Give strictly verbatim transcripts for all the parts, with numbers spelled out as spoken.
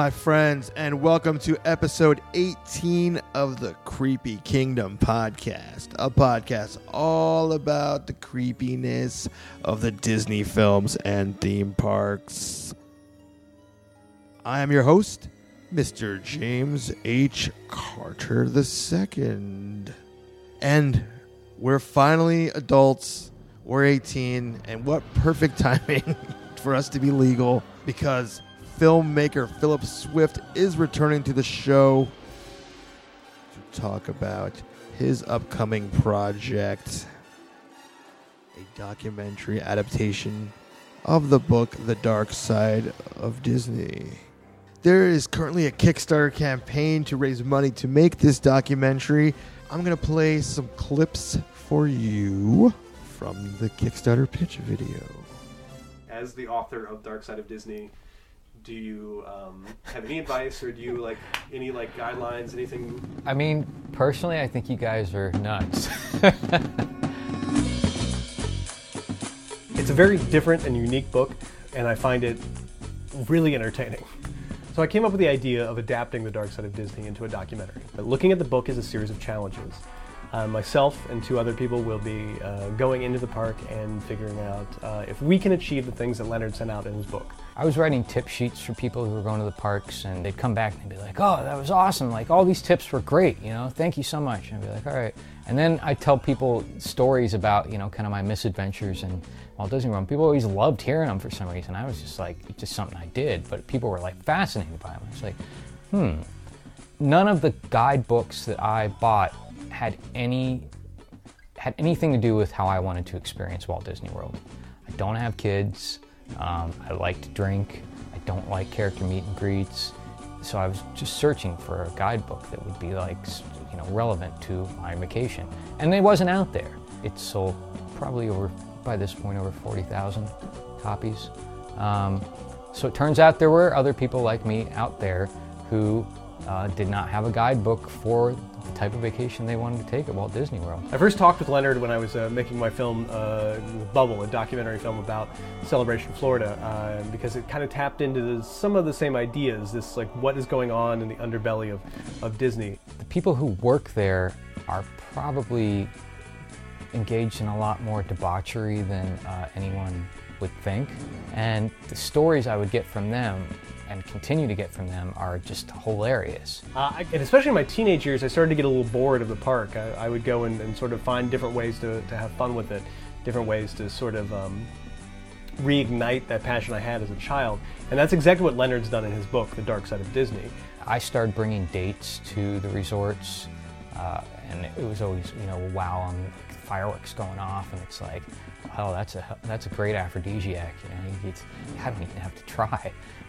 my friends, and welcome to episode eighteen of the Creepy Kingdom podcast, a podcast all about the creepiness of the Disney films and theme parks. I am your host, Mister James H. Carter the Second, and we're finally adults. We're eighteen, and what perfect timing for us to be legal, because filmmaker Philip Swift is returning to the show to talk about his upcoming project, a documentary adaptation of the book The Dark Side of Disney. There is currently a Kickstarter campaign to raise money to make this documentary. I'm going to play some clips for you from the Kickstarter pitch video. As the author of Dark Side of Disney, do you um, have any advice, or do you like any like guidelines, anything? I mean, personally, I think you guys are nuts. It's a very different and unique book, and I find it really entertaining. So I came up with the idea of adapting The Dark Side of Disney into a documentary. But looking at the book as a series of challenges. Uh, myself and two other people will be uh, going into the park and figuring out uh, if we can achieve the things that Leonard sent out in his book. I was writing tip sheets for people who were going to the parks, and they'd come back and they'd be like, oh, that was awesome. Like, all these tips were great, you know, thank you so much. And I'd be like, all right. And then I'd tell people stories about, you know, kind of my misadventures in Walt Disney World. People always loved hearing them for some reason. I was just like, it's just something I did, but people were like fascinated by them. It's like, hmm. None of the guidebooks that I bought had any had anything to do with how I wanted to experience Walt Disney World. I don't have kids. Um, I like to drink. I don't like character meet and greets. So I was just searching for a guidebook that would be like, you know, relevant to my vacation. And it wasn't out there. It sold probably over, by this point, over forty thousand copies. Um, so it turns out there were other people like me out there who uh, did not have a guidebook for the type of vacation they wanted to take at Walt Disney World. I first talked with Leonard when I was uh, making my film, uh, Bubble, a documentary film about Celebration Florida, uh, because it kind of tapped into the, some of the same ideas, this like what is going on in the underbelly of, of Disney. The people who work there are probably engaged in a lot more debauchery than uh, anyone would think, and the stories I would get from them and continue to get from them are just hilarious. Uh, I, and especially in my teenage years, I started to get a little bored of the park. I, I would go and, and sort of find different ways to, to have fun with it, different ways to sort of um, reignite that passion I had as a child. And that's exactly what Leonard's done in his book, The Dark Side of Disney. I started bringing dates to the resorts, uh, and it was always, you know, wow, on like, fireworks going off, and it's like, oh, that's a that's a great aphrodisiac. You know, you, you haven't even have to try.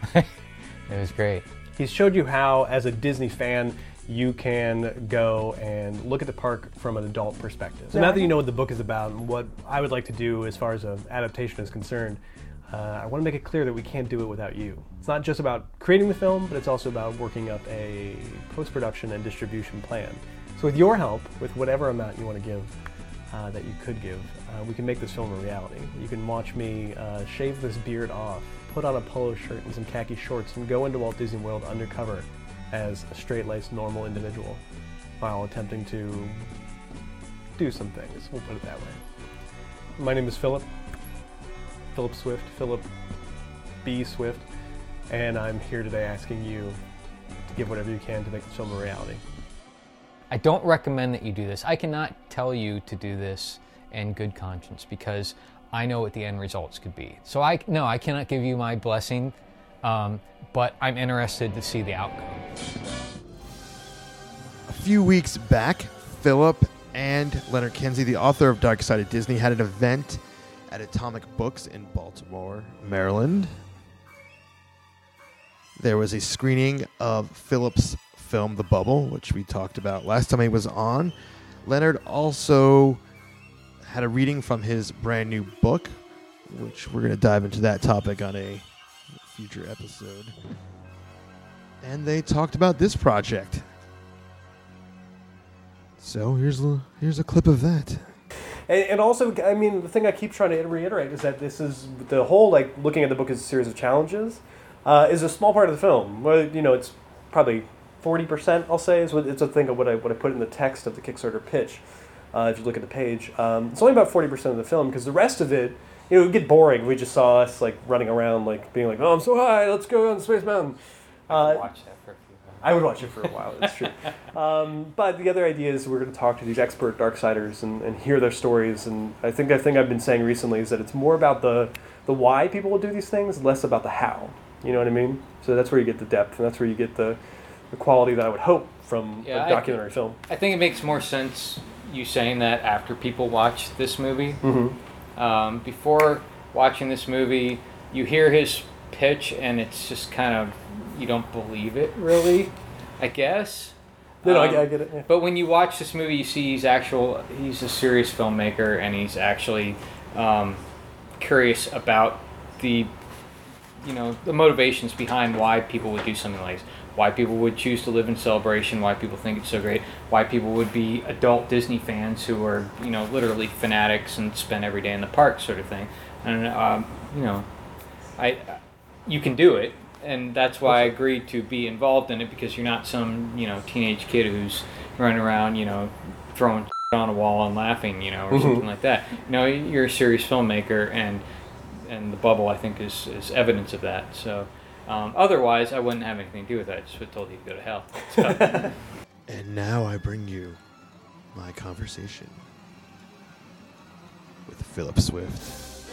It was great. He's showed you how, as a Disney fan, you can go and look at the park from an adult perspective. So now that you know what the book is about and what I would like to do as far as an adaptation is concerned, uh, I want to make it clear that we can't do it without you. It's not just about creating the film, but it's also about working up a post-production and distribution plan. So with your help, with whatever amount you want to give, uh, that you could give, uh, we can make this film a reality. You can watch me uh, shave this beard off, put on a polo shirt and some khaki shorts, and go into Walt Disney World undercover as a straight-laced, normal individual while attempting to do some things. We'll put it that way. My name is Philip. Philip Swift. Philip B. Swift. And I'm here today asking you to give whatever you can to make this film a reality. I don't recommend that you do this. I cannot tell you to do this in good conscience because I know what the end results could be. So I no, I cannot give you my blessing, um, but I'm interested to see the outcome. A few weeks back, Philip and Leonard Kinsey, the author of Dark Side of Disney, had an event at Atomic Books in Baltimore, Maryland. There was a screening of Philip's film, The Bubble, which we talked about last time he was on. Leonard also had a reading from his brand new book, which we're going to dive into that topic on a future episode. And they talked about this project. So here's a, here's a clip of that. And, and also, I mean, the thing I keep trying to reiterate is that this is the whole, like, looking at the book as a series of challenges. uh, is a small part of the film. Well, you know, it's probably forty percent, I'll say, is what it's a thing of what I what I put in the text of the Kickstarter pitch. Uh, if you look at the page, um, it's only about forty percent of the film because the rest of it, you know, it would get boring. We just saw us like running around, like being like, "Oh, I'm so high, let's go on Space Mountain." Uh, Watch that for a few minutes. I would watch it for a while. That's true. um, but the other idea is we're going to talk to these expert Darksiders and, and hear their stories. And I think the thing I've been saying recently is that it's more about the the why people will do these things, less about the how. You know what I mean? So that's where you get the depth, and that's where you get the the quality that I would hope from Yeah, a documentary I, film. I think it makes more sense you saying that after people watch this movie. Mm-hmm. Um, before watching this movie, you hear his pitch, and it's just kind of, you don't believe it, really, I guess. No, no, Um, I, I get it. Yeah. But when you watch this movie, you see he's actual, he's a serious filmmaker, and he's actually um, curious about the, you know, the motivations behind why people would do something like this. Why people would choose to live in Celebration, why people think it's so great, why people would be adult Disney fans who are, you know, literally fanatics and spend every day in the park sort of thing. And, um, you know, I, you can do it, and that's why I agreed to be involved in it, because you're not some, you know, teenage kid who's running around, you know, throwing on a wall and laughing, you know, or mm-hmm. something like that. You know, you're a serious filmmaker, and and The Bubble, I think, is, is evidence of that. So... Um, otherwise, I wouldn't have anything to do with that. I just would have told you to go to hell. So. And now I bring you my conversation with Philip Swift.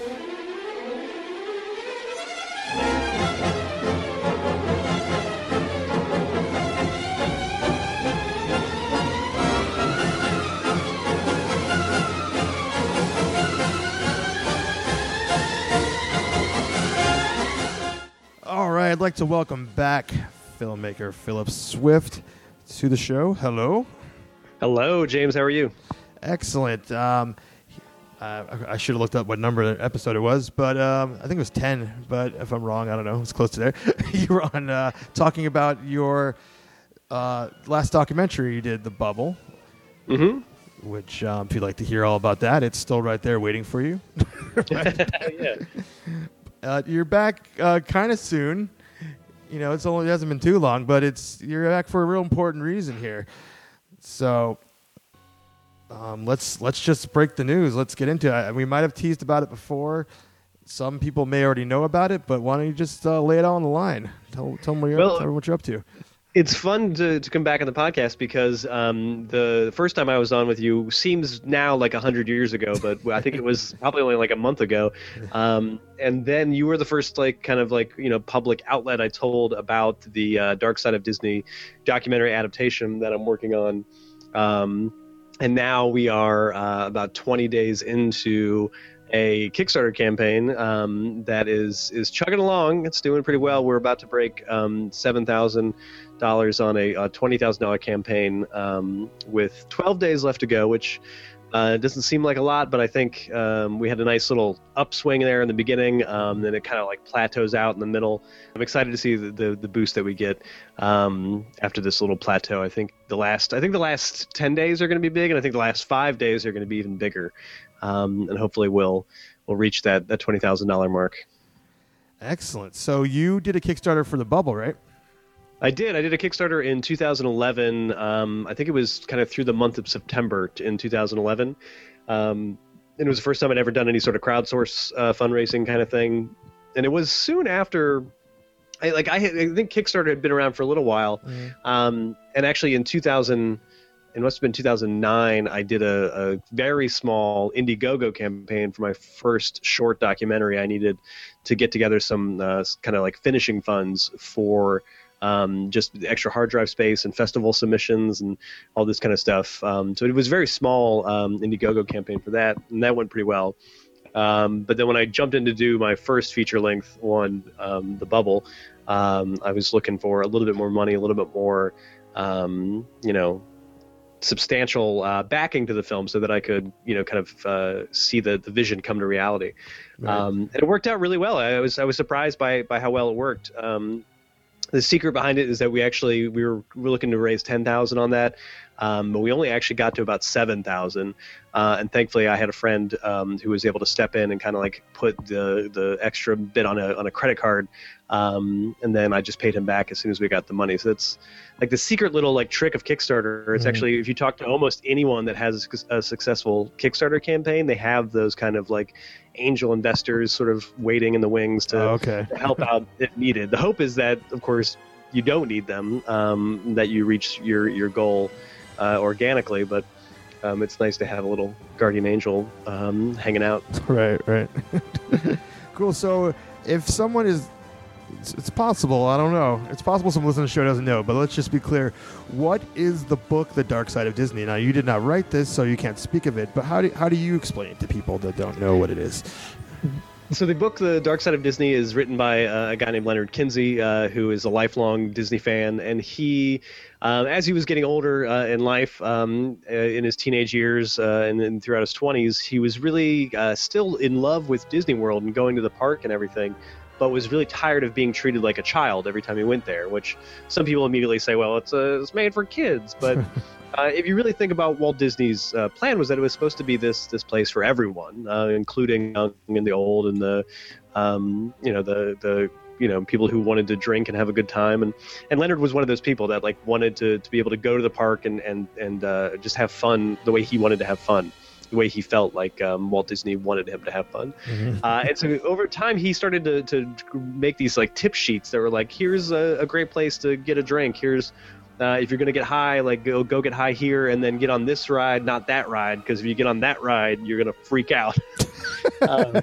All right, I'd like to welcome back filmmaker Philip Swift to the show. Hello. Hello, James. How are you? Excellent. Um, uh, I should have looked up what number episode it was, but um, I think it was ten. But if I'm wrong, I don't know. It's close to there. You were on uh, talking about your uh, last documentary you did, The Bubble. Mm-hmm. Which, um, if you'd like to hear all about that, it's still right there waiting for you. Yeah. Uh, you're back uh, kind of soon. You know, it's only it hasn't been too long, but it's you're back for a real important reason here. So um, let's let's just break the news. Let's get into it. We might have teased about it before. Some people may already know about it, but why don't you just uh, lay it all on the line? Tell, tell them what you're, well, tell them what you're up to. It's fun to, to come back on the podcast because um, the first time I was on with you seems now like a hundred years ago, but I think it was probably only like a month ago. Um, and then you were the first like kind of like, you know, public outlet I told about the uh, Dark Side of Disney documentary adaptation that I'm working on. Um, and now we are uh, about twenty days into a Kickstarter campaign um, that is is chugging along. It's doing pretty well. We're about to break um, seven thousand dollars on a, a twenty thousand dollars campaign um, with twelve days left to go, which uh, doesn't seem like a lot, but I think um, we had a nice little upswing there in the beginning, um, then it kind of like plateaus out in the middle. I'm excited to see the, the, the boost that we get um, after this little plateau. I think the last I think the last ten days are going to be big, and I think the last five days are going to be even bigger. Um, and hopefully we'll we'll reach that, that twenty thousand dollars mark. Excellent. So you did a Kickstarter for The Bubble, right? I did. I did a Kickstarter in two thousand eleven. Um, I think it was kind of through the month of September in two thousand eleven. Um, and it was the first time I'd ever done any sort of crowdsource uh, fundraising kind of thing. And it was soon after, I, like I, had, I think Kickstarter had been around for a little while. Mm-hmm. Um, and actually in two thousand, it must have been two thousand nine, I did a, a very small Indiegogo campaign for my first short documentary. I needed to get together some uh, kind of like finishing funds for um, just extra hard drive space and festival submissions and all this kind of stuff. Um, so it was a very small um, Indiegogo campaign for that, and that went pretty well. Um, but then when I jumped in to do my first feature-length one, um, The Bubble, um, I was looking for a little bit more money, a little bit more, um, you know, substantial uh, backing to the film so that I could, you know, kind of uh, see the, the vision come to reality. Right. Um, and it worked out really well. I was I was surprised by by how well it worked. Um, the secret behind it is that we actually we were, we were looking to raise ten thousand on that. Um, but we only actually got to about seven thousand, uh, and thankfully I had a friend um, who was able to step in and kind of like put the the extra bit on a on a credit card, um, and then I just paid him back as soon as we got the money. So that's like the secret little like trick of Kickstarter. It's mm-hmm. actually, if you talk to almost anyone that has a successful Kickstarter campaign, they have those kind of like angel investors sort of waiting in the wings to, oh, okay. to help out if needed. The hope is that, of course, you don't need them, um, that you reach your your goal uh, organically, but um, it's nice to have a little guardian angel um, hanging out. Right, right. Cool. So if someone is, it's, it's possible, I don't know, it's possible someone listening to the show doesn't know, but let's just be clear. What is the book, The Dark Side of Disney? Now, you did not write this, so you can't speak of it, but how do, how do you explain it to people that don't know what it is? So the book, The Dark Side of Disney, is written by uh, a guy named Leonard Kinsey, uh, who is a lifelong Disney fan. And he, uh, as he was getting older uh, in life, um, uh, in his teenage years uh, and, and throughout his twenties, he was really uh, still in love with Disney World and going to the park and everything, but was really tired of being treated like a child every time he went there, which some people immediately say, well, it's, uh, it's made for kids. But uh, if you really think about Walt Disney's uh, plan, was that it was supposed to be this this place for everyone, uh, including young and the old and the, um, you know, the, the you know, people who wanted to drink and have a good time. And, and Leonard was one of those people that like wanted to, to be able to go to the park and, and, and uh, just have fun the way he wanted to have fun. The way he felt like um, Walt Disney wanted him to have fun. Mm-hmm. Uh, and so over time, he started to, to make these like tip sheets that were like, here's a, a great place to get a drink. Here's, uh, if you're going to get high, like go, go get high here and then get on this ride, not that ride. Because if you get on that ride, you're going to freak out. um,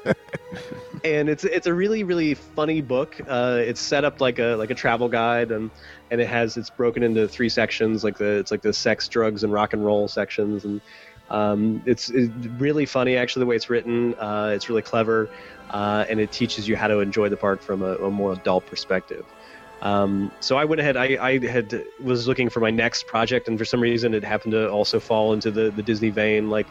and it's it's a really, really funny book. Uh, it's set up like a like a travel guide, and, and it has, it's broken into three sections, like the, it's like the sex, drugs, and rock and roll sections. And Um, it's, it's really funny, actually, the way it's written. Uh, it's really clever, uh, and it teaches you how to enjoy the park from a, a more adult perspective. Um, so I went ahead. I, I had was looking for my next project, and for some reason, it happened to also fall into the, the Disney vein, like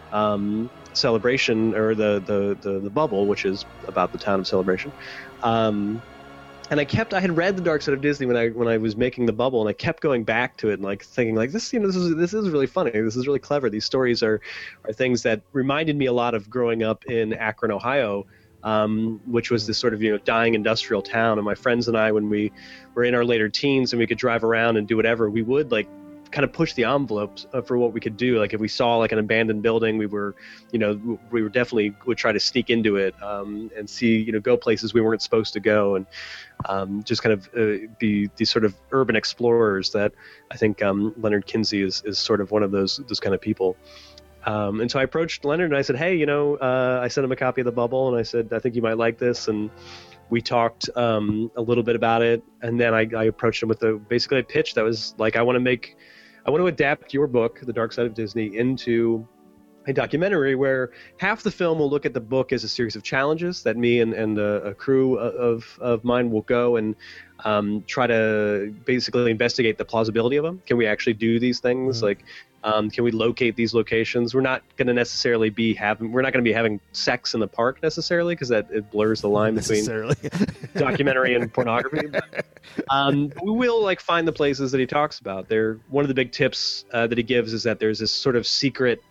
um, Celebration or the, the the the Bubble, which is about the town of Celebration. Um, And I kept, I had read The Dark Side of Disney when I when I was making The Bubble, and I kept going back to it and like thinking like this, you know, this is this is really funny. This is really clever. These stories are are things that reminded me a lot of growing up in Akron, Ohio, um, which was this sort of, you know, dying industrial town. And my friends and I, when we were in our later teens and we could drive around and do whatever, we would like kind of push the envelopes uh, for what we could do. Like if we saw like an abandoned building, we were, you know, we were definitely would try to sneak into it um, and see, you know, go places we weren't supposed to go, and um, just kind of uh, be these sort of urban explorers that I think um, Leonard Kinsey is, is sort of one of those those kind of people. Um, and so I approached Leonard and I said, hey, you know, uh, I sent him a copy of The Bubble, and I said, I think you might like this. And we talked um, a little bit about it, and then I, I approached him with a basically a pitch that was like, I want to make I want to adapt your book, The Dark Side of Disney, into a documentary where half the film will look at the book as a series of challenges that me and, and a, a crew of, of mine will go and um, try to basically investigate the plausibility of them. Can we actually do these things? Mm-hmm. Like, um, can we locate these locations? We're not going to necessarily be having, we're not going to be having sex in the park necessarily, because that it blurs the line between documentary and pornography. But, um, we will like find the places that he talks about. There, one of the big tips uh, that he gives is that there's this sort of secret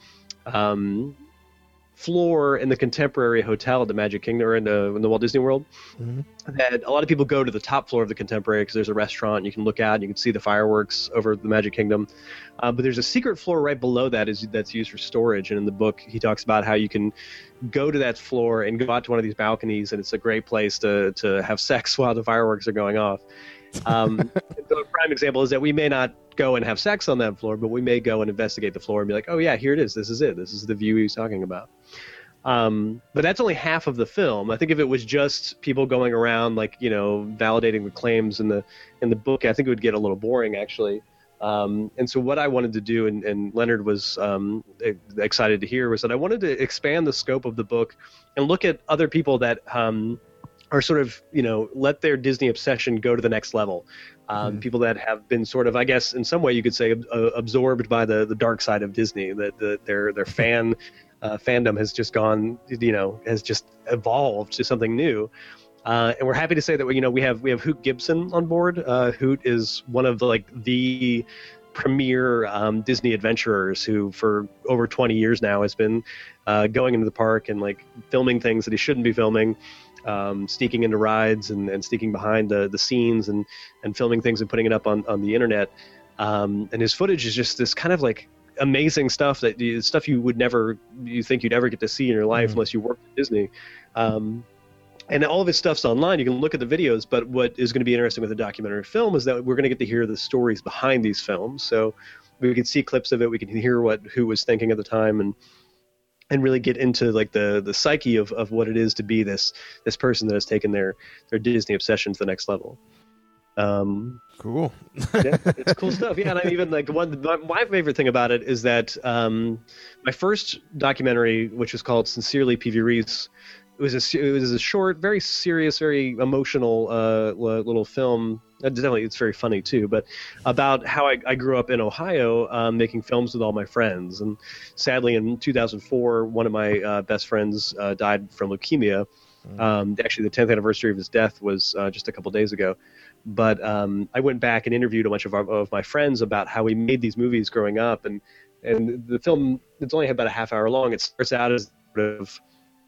um, floor in the Contemporary Hotel at the Magic Kingdom, or in the, in the Walt Disney World, mm-hmm. that a lot of people go to the top floor of the Contemporary because there's a restaurant and you can look out and you can see the fireworks over the Magic Kingdom. Uh, but there's a secret floor right below that is that's used for storage. And in the book, he talks about how you can go to that floor and go out to one of these balconies, and it's a great place to to have sex while the fireworks are going off. Um, so a prime example is that we may not go and have sex on that floor, but we may go and investigate the floor and be like, oh yeah, here it is. This is it. This is the view he's talking about. Um, but that's only half of the film. I think if it was just people going around, like, you know, validating the claims in the in the book, I think it would get a little boring, actually. Um, and so what I wanted to do, and, and Leonard was um, excited to hear, was that I wanted to expand the scope of the book and look at other people that um, are sort of, you know, let their Disney obsession go to the next level. Um, mm-hmm. People that have been sort of, I guess, in some way you could say, uh, absorbed by the, the dark side of Disney, that the, their their fan uh, fandom has just gone, you know, has just evolved to something new. Uh, and we're happy to say that, you know, we have we have Hoot Gibson on board. Uh, Hoot is one of the like the premier um, Disney adventurers who, for over twenty years now, has been uh, going into the park and like filming things that he shouldn't be filming, um, sneaking into rides and, and sneaking behind the, the scenes and, and filming things and putting it up on, on the internet. Um, and his footage is just this kind of like amazing stuff that you, stuff you would never, you think you'd ever get to see in your life mm-hmm. unless you worked at Disney. Um, and all of his stuff's online. You can look at the videos, but what is going to be interesting with the documentary film is that we're going to get to hear the stories behind these films. So we can see clips of it. We can hear what, who was thinking at the time and, and really get into like the, the psyche of, of what it is to be this, this person that has taken their, their Disney obsession to the next level. Um, cool. Yeah, it's cool stuff. Yeah, and I even like one. My, my favorite thing about it is that um, my first documentary, which was called "Sincerely P V Reese," it was a it was a short, very serious, very emotional uh, little film. Definitely, it's very funny too. But about how I, I grew up in Ohio, um, making films with all my friends, and sadly, in two thousand four, one of my uh, best friends uh, died from leukemia. Um, actually, the tenth anniversary of his death was uh, just a couple days ago. But um, I went back and interviewed a bunch of, our, of my friends about how we made these movies growing up. And, and the film, it's only about a half hour long. It starts out as sort of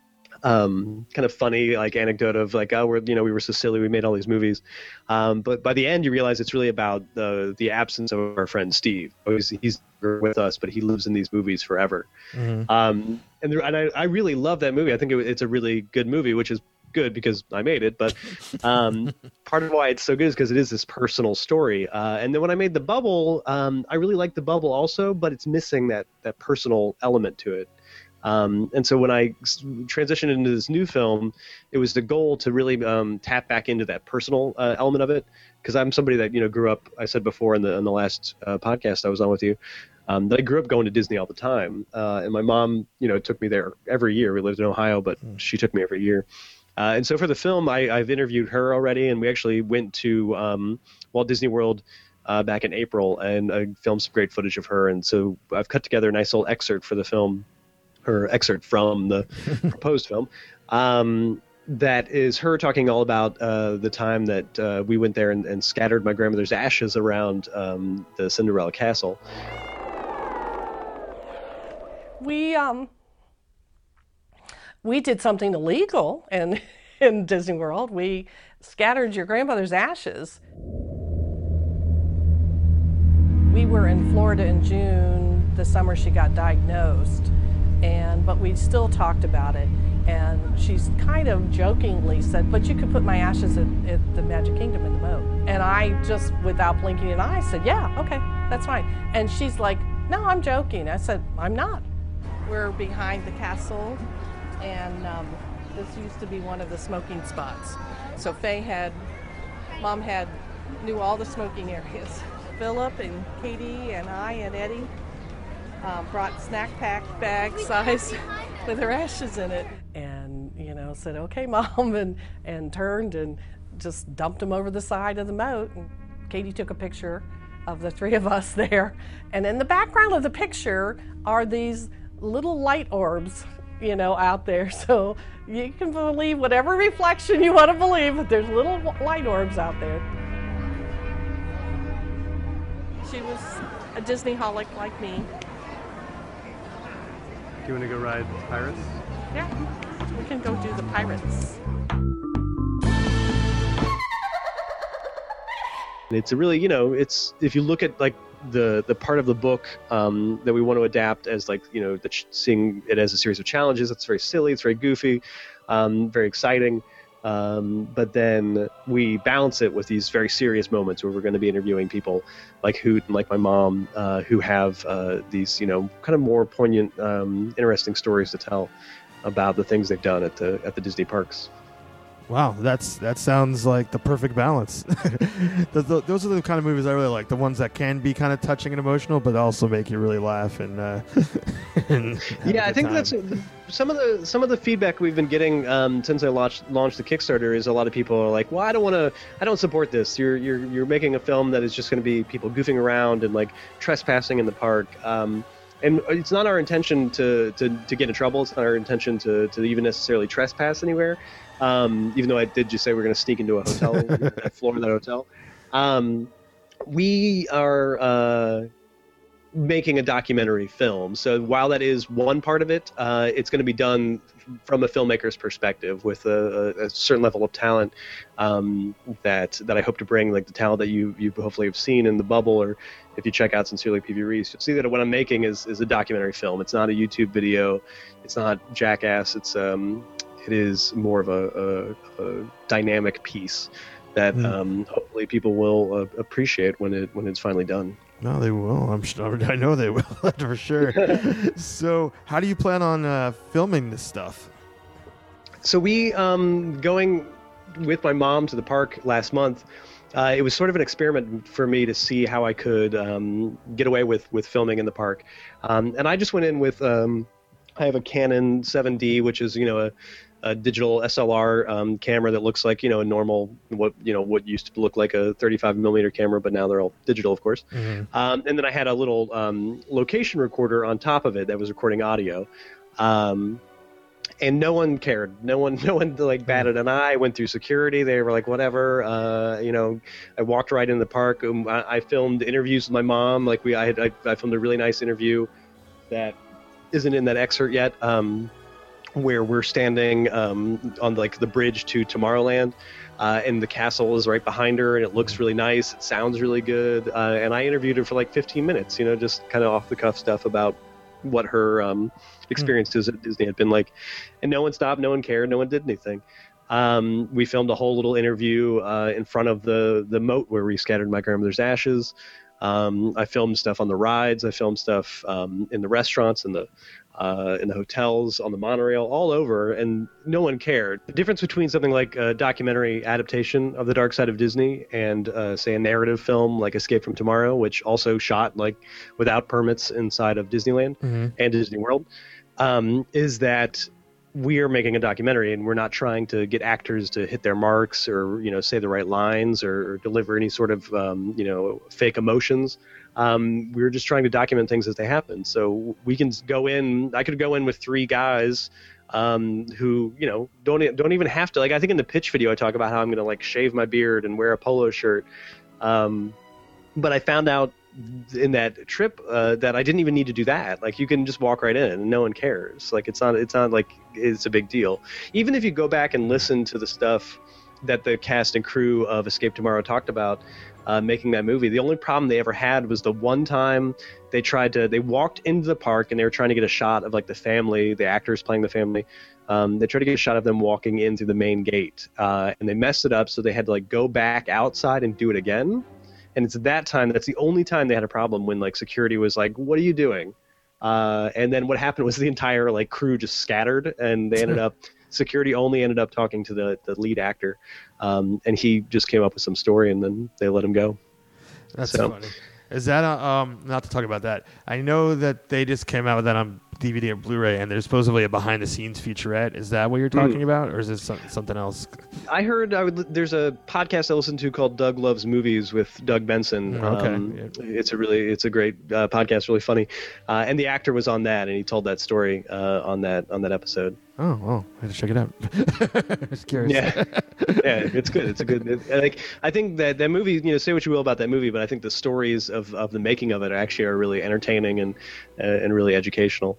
um, kind of funny, like anecdote of like, oh, we're, you know, we were so silly, we made all these movies. Um, but by the end, you realize it's really about the the absence of our friend Steve. He's, he's with us, but he lives in these movies forever. Mm-hmm. Um, and there, and I, I really love that movie. I think it, it's a really good movie, which is good because I made it, but um, part of why it's so good is because it is this personal story. Uh, and then when I made The Bubble, um, I really liked The Bubble also, but it's missing that that personal element to it. Um, and so when I transitioned into this new film, it was the goal to really um, tap back into that personal uh, element of it, because I'm somebody that, you know, grew up, I said before in the in the last uh, podcast I was on with you, um, that I grew up going to Disney all the time. Uh, and my mom, you know, took me there every year. We lived in Ohio, but mm. she took me every year. Uh, and so for the film, I, I've interviewed her already, and we actually went to um, Walt Disney World uh, back in April, and I filmed some great footage of her. And so I've cut together a nice little excerpt for the film, or excerpt from the proposed film, um, that is her talking all about uh, the time that uh, we went there and, and scattered my grandmother's ashes around um, the Cinderella Castle. We... um. We did something illegal in, in Disney World. We scattered your grandmother's ashes. We were in Florida in June, the summer she got diagnosed, and but we still talked about it. And she's kind of jokingly said, but you could put my ashes at, at the Magic Kingdom in the moat. And I just, without blinking an eye, said, yeah, okay, that's fine. And she's like, no, I'm joking. I said, I'm not. We're behind the castle. And um, this used to be one of the smoking spots. So Faye had, Mom had, knew all the smoking areas. Philip and Katie and I and Eddie um, brought snack pack bag size with her ashes in it. And, you know, said, okay, Mom, and, and turned and just dumped them over the side of the moat. And Katie took a picture of the three of us there. And in the background of the picture are these little light orbs, you know, out there. So you can believe whatever reflection you want to believe, but there's little light orbs out there. She was a Disney-holic like me. Do you want to go ride Pirates? Yeah, we can go do the Pirates. It's a really, you know, it's, if you look at like the the part of the book um, that we want to adapt as like, you know, the ch- seeing it as a series of challenges, it's very silly, it's very goofy, um, very exciting. Um, but then we balance it with these very serious moments where we're going to be interviewing people like Hoot and like my mom, uh, who have uh, these, you know, kind of more poignant, um, interesting stories to tell about the things they've done at the at the Disney parks. Wow, that's that sounds like the perfect balance. the, the, those are the kind of movies I really like. The ones that can be kind of touching and emotional, but also make you really laugh. And, uh, and yeah, I think time. that's some of the some of the feedback we've been getting um, since I launched launched the Kickstarter is a lot of people are like, "Well, I don't want to, I don't support this. You're you're you're making a film that is just going to be people goofing around and like trespassing in the park." Um, And it's not our intention to, to, to get in trouble. It's not our intention to, to even necessarily trespass anywhere. Um, even though I did just say we're going to sneak into a hotel, that floor of that hotel. Um, we are uh, making a documentary film. So while that is one part of it, uh, it's going to be done from a filmmaker's perspective with a, a certain level of talent um, that that I hope to bring, like the talent that you you hopefully have seen in The Bubble, or if you check out Sincerely P V Reese, you'll see that what I'm making is is a documentary film. It's not a YouTube video. It's not Jackass. It's um, it is more of a, a, a dynamic piece that mm. um, hopefully people will uh, appreciate when it when it's finally done. No, they will. I'm sure. I know they will for sure. So, how do you plan on uh, filming this stuff? So we um, going with my mom to the park last month. Uh, it was sort of an experiment for me to see how I could um, get away with, with filming in the park, um, and I just went in with. Um, I have a Canon seven D, which is you know a, a digital S L R um, camera that looks like you know a normal what you know what used to look like a thirty-five millimeter camera, but now they're all digital, of course. Mm-hmm. Um, and then I had a little um, location recorder on top of it that was recording audio, um, and no one cared. No one, no one like batted an eye. Went through security. They were like, whatever. Uh, you know, I walked right in the park. Um, I, I filmed interviews with my mom. Like we, I had, I, I filmed a really nice interview that isn't in that excerpt yet. Um, where we're standing um, on like the bridge to Tomorrowland, uh, and the castle is right behind her, and it looks really nice. It sounds really good, uh, and I interviewed her for like fifteen minutes. You know, just kind of off the cuff stuff about what her um, experiences at Disney had been like, and no one stopped, no one cared, no one did anything. Um, we filmed a whole little interview uh, in front of the the moat where we scattered my grandmother's ashes. Um, I filmed stuff on the rides. I filmed stuff um, in the restaurants and the uh, in the hotels, on the monorail, all over, and no one cared. The difference between something like a documentary adaptation of The Dark Side of Disney and, uh, say, a narrative film like Escape from Tomorrow, which also shot like without permits inside of Disneyland mm-hmm. and Disney World, um, is that we are making a documentary, and we're not trying to get actors to hit their marks or, you know, say the right lines or, or deliver any sort of, um, you know, fake emotions. Um, we were just trying to document things as they happen. So we can go in, I could go in with three guys um, who, you know, don't don't even have to, like, I think in the pitch video I talk about how I'm going to, like, shave my beard and wear a polo shirt. Um, but I found out in that trip uh, that I didn't even need to do that. Like, you can just walk right in and no one cares. Like, it's not, it's not like it's a big deal. Even if you go back and listen to the stuff that the cast and crew of Escape Tomorrow talked about, Uh, making that movie, the only problem they ever had was the one time they tried to, they walked into the park and they were trying to get a shot of like the family, the actors playing the family. Um, they tried to get a shot of them walking in through the main gate, uh, and they messed it up, so they had to like go back outside and do it again. And it's at that time, that's the only time they had a problem, when like security was like, "What are you doing?" Uh, and then what happened was the entire like crew just scattered, and they ended up. Security only ended up talking to the, the lead actor, um, and he just came up with some story, and then they let him go. That's so funny. Is that a, um, not to talk about that? I know that they just came out with that on D V D or Blu-ray, and there's supposedly a behind-the-scenes featurette. Is that what you're talking mm. about, or is it some, something else? I heard I would. There's a podcast I listen to called Doug Loves Movies with Doug Benson. Mm, okay, um, yeah. It's a really, it's a great uh, podcast, really funny, uh, and the actor was on that, and he told that story uh, on that on that episode. Oh, well, I have to check it out. I was curious. Yeah, yeah, it's good. It's a good. It, like, I think that that movie. You know, say what you will about that movie, but I think the stories of, of the making of it actually are really entertaining and uh, and really educational.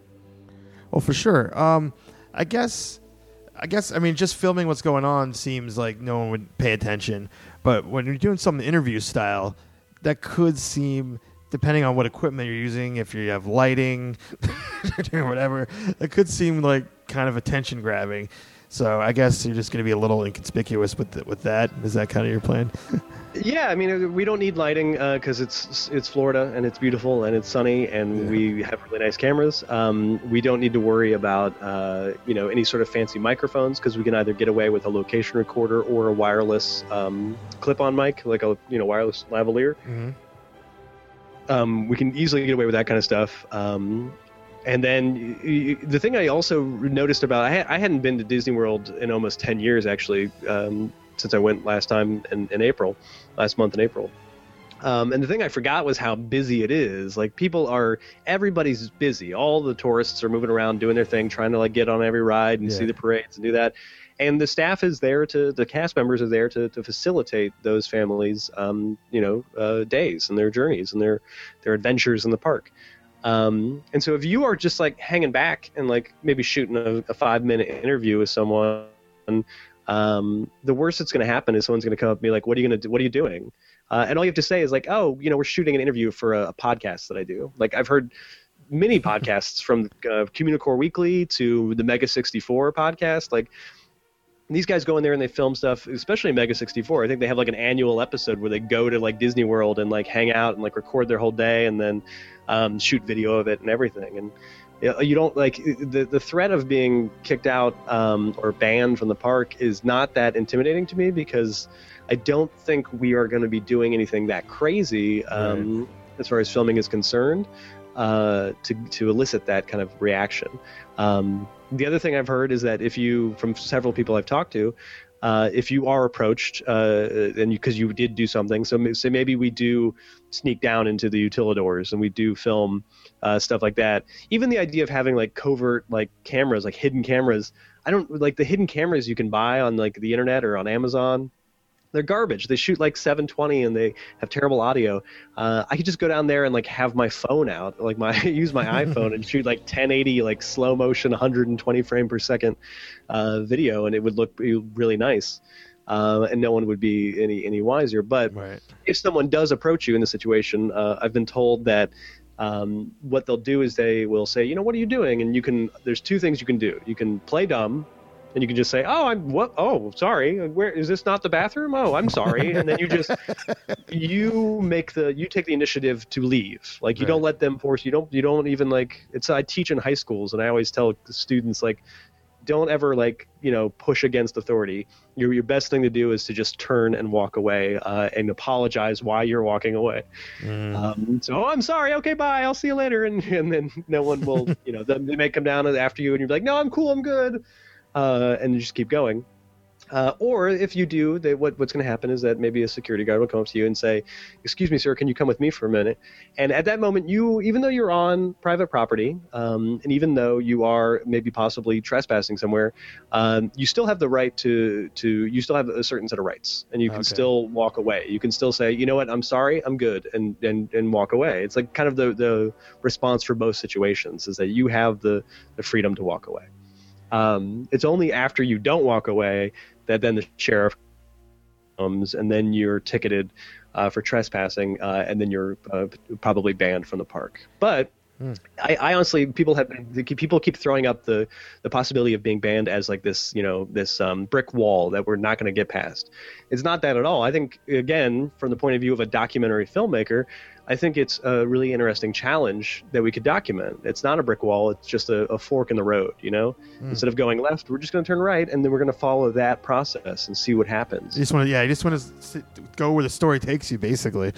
Well, for sure. Um, I guess. I guess. I mean, just filming what's going on seems like no one would pay attention. But when you're doing some interview style, that could seem. Depending on what equipment you're using, if you have lighting or whatever, it could seem like kind of attention grabbing. So I guess you're just going to be a little inconspicuous with the, with that. Is that kind of your plan? Yeah, I mean, we don't need lighting because uh, it's it's Florida and it's beautiful and it's sunny and yeah. we have really nice cameras. Um, we don't need to worry about uh, you know any sort of fancy microphones because we can either get away with a location recorder or a wireless um, clip-on mic, like a you know wireless lavalier. Mm-hmm. Um, we can easily get away with that kind of stuff. Um, and then y- y- the thing I also noticed about, I, ha- I hadn't been to Disney World in almost ten years, actually, um, since I went last time in, in April, last month in April. Um, and the thing I forgot was how busy it is. Like, people are, everybody's busy. All the tourists are moving around, doing their thing, trying to like get on every ride and yeah. see the parades and do that. and the staff is there to the cast members are there to, to facilitate those families, um, you know, uh, days and their journeys and their their adventures in the park. Um, and so if you are just like hanging back and like maybe shooting a, a five minute interview with someone, um, the worst that's going to happen is someone's going to come up and be like, what are you going to do? What are you doing? Uh, and all you have to say is like, oh, you know, we're shooting an interview for a, a podcast that I do. Like I've heard many podcasts from uh, Communicore Weekly to the Mega sixty-four podcast. Like these guys go in there and they film stuff, especially Mega sixty-four. I think they have like an annual episode where they go to like Disney World and like hang out and like record their whole day and then um, shoot video of it and everything. And you don't like the the threat of being kicked out um, or banned from the park is not that intimidating to me, because I don't think we are going to be doing anything that crazy um, right. as far as filming is concerned uh, to to elicit that kind of reaction. Um, the other thing I've heard is that if you, from several people I've talked to, uh, if you are approached uh, and because you, you did do something, so, so maybe we do sneak down into the utilidors and we do film uh, stuff like that. Even the idea of having like covert like cameras, like hidden cameras, I don't like the hidden cameras you can buy on like the internet or on Amazon. They're garbage. They shoot like seven twenty and they have terrible audio. Uh, I could just go down there and like have my phone out, like my use my iPhone and shoot like ten eighty, like slow motion, one hundred twenty frame per second uh, video, and it would look really nice. Uh, and no one would be any any wiser. But right. if someone does approach you in the situation, uh, I've been told that um, what they'll do is they will say, you know, what are you doing? And you can. There's two things you can do. You can play dumb. And you can just say, "Oh, I'm what? Oh, sorry. Where is this? Not the bathroom? Oh, I'm sorry." And then you just you make the you take the initiative to leave. Like you right. don't let them force you. Don't you don't even like. It's I teach in high schools, and I always tell the students like, don't ever like you know push against authority. Your your best thing to do is to just turn and walk away uh, and apologize why you're walking away. Mm. Um, so, oh, I'm sorry. Okay, bye. I'll see you later. And and then no one will. You know, they may come down after you, and you're like, "No, I'm cool. I'm good." Uh, and you just keep going. Uh, or if you do, they, what, what's going to happen is that maybe a security guard will come up to you and say, "Excuse me, sir, can you come with me for a minute?" And at that moment, you, even though you're on private property, um, and even though you are maybe possibly trespassing somewhere, um, you still have the right to, to, you still have a certain set of rights, and you can okay. still walk away. You can still say, "You know what, I'm sorry, I'm good," and, and, and walk away. It's like kind of the, the response for both situations is that you have the, the freedom to walk away. Um, it's only after you don't walk away that then the sheriff comes, and then you're ticketed uh, for trespassing, uh, and then you're uh, probably banned from the park. But hmm. I, I honestly, people have people keep throwing up the, the possibility of being banned as like this, you know, this um, brick wall that we're not going to get past. It's not that at all. I think, again, from the point of view of a documentary filmmaker, I think it's a really interesting challenge that we could document. It's not a brick wall. It's just a, a fork in the road, you know? Mm. Instead of going left, we're just going to turn right, and then we're going to follow that process and see what happens. You just want to, yeah, you just want to go where the story takes you, basically.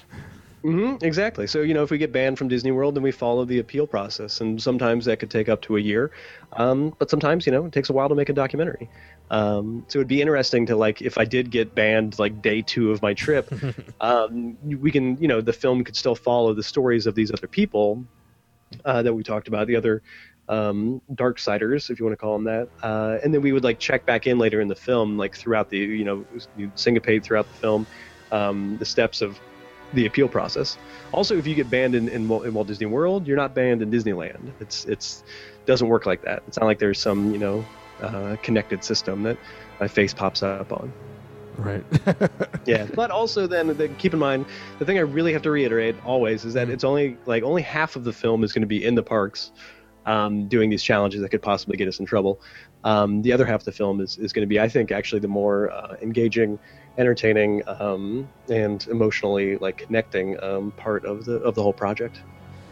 Mm-hmm, exactly. So, you know, if we get banned from Disney World, then we follow the appeal process. And sometimes that could take up to a year. Um, but sometimes, you know, it takes a while to make a documentary. Um, so it'd be interesting to, like, if I did get banned, like, day two of my trip, um, we can, you know, the film could still follow the stories of these other people uh, that we talked about, the other um, Darksiders, if you want to call them that. Uh, and then we would, like, check back in later in the film, like, throughout the, you know, you syncopate throughout the film um, the steps of the appeal process. Also, if you get banned in, in, in Walt Disney World, you're not banned in Disneyland. It's it's doesn't work like that. It's not like there's some, you know, uh, connected system that my face pops up on. Right. Yeah. But also then, then keep in mind, the thing I really have to reiterate always is that mm-hmm. it's only like only half of the film is going to be in the parks um, doing these challenges that could possibly get us in trouble. Um, the other half of the film is, is going to be, I think, actually the more uh, engaging, entertaining, um, and emotionally like connecting um, part of the of the whole project.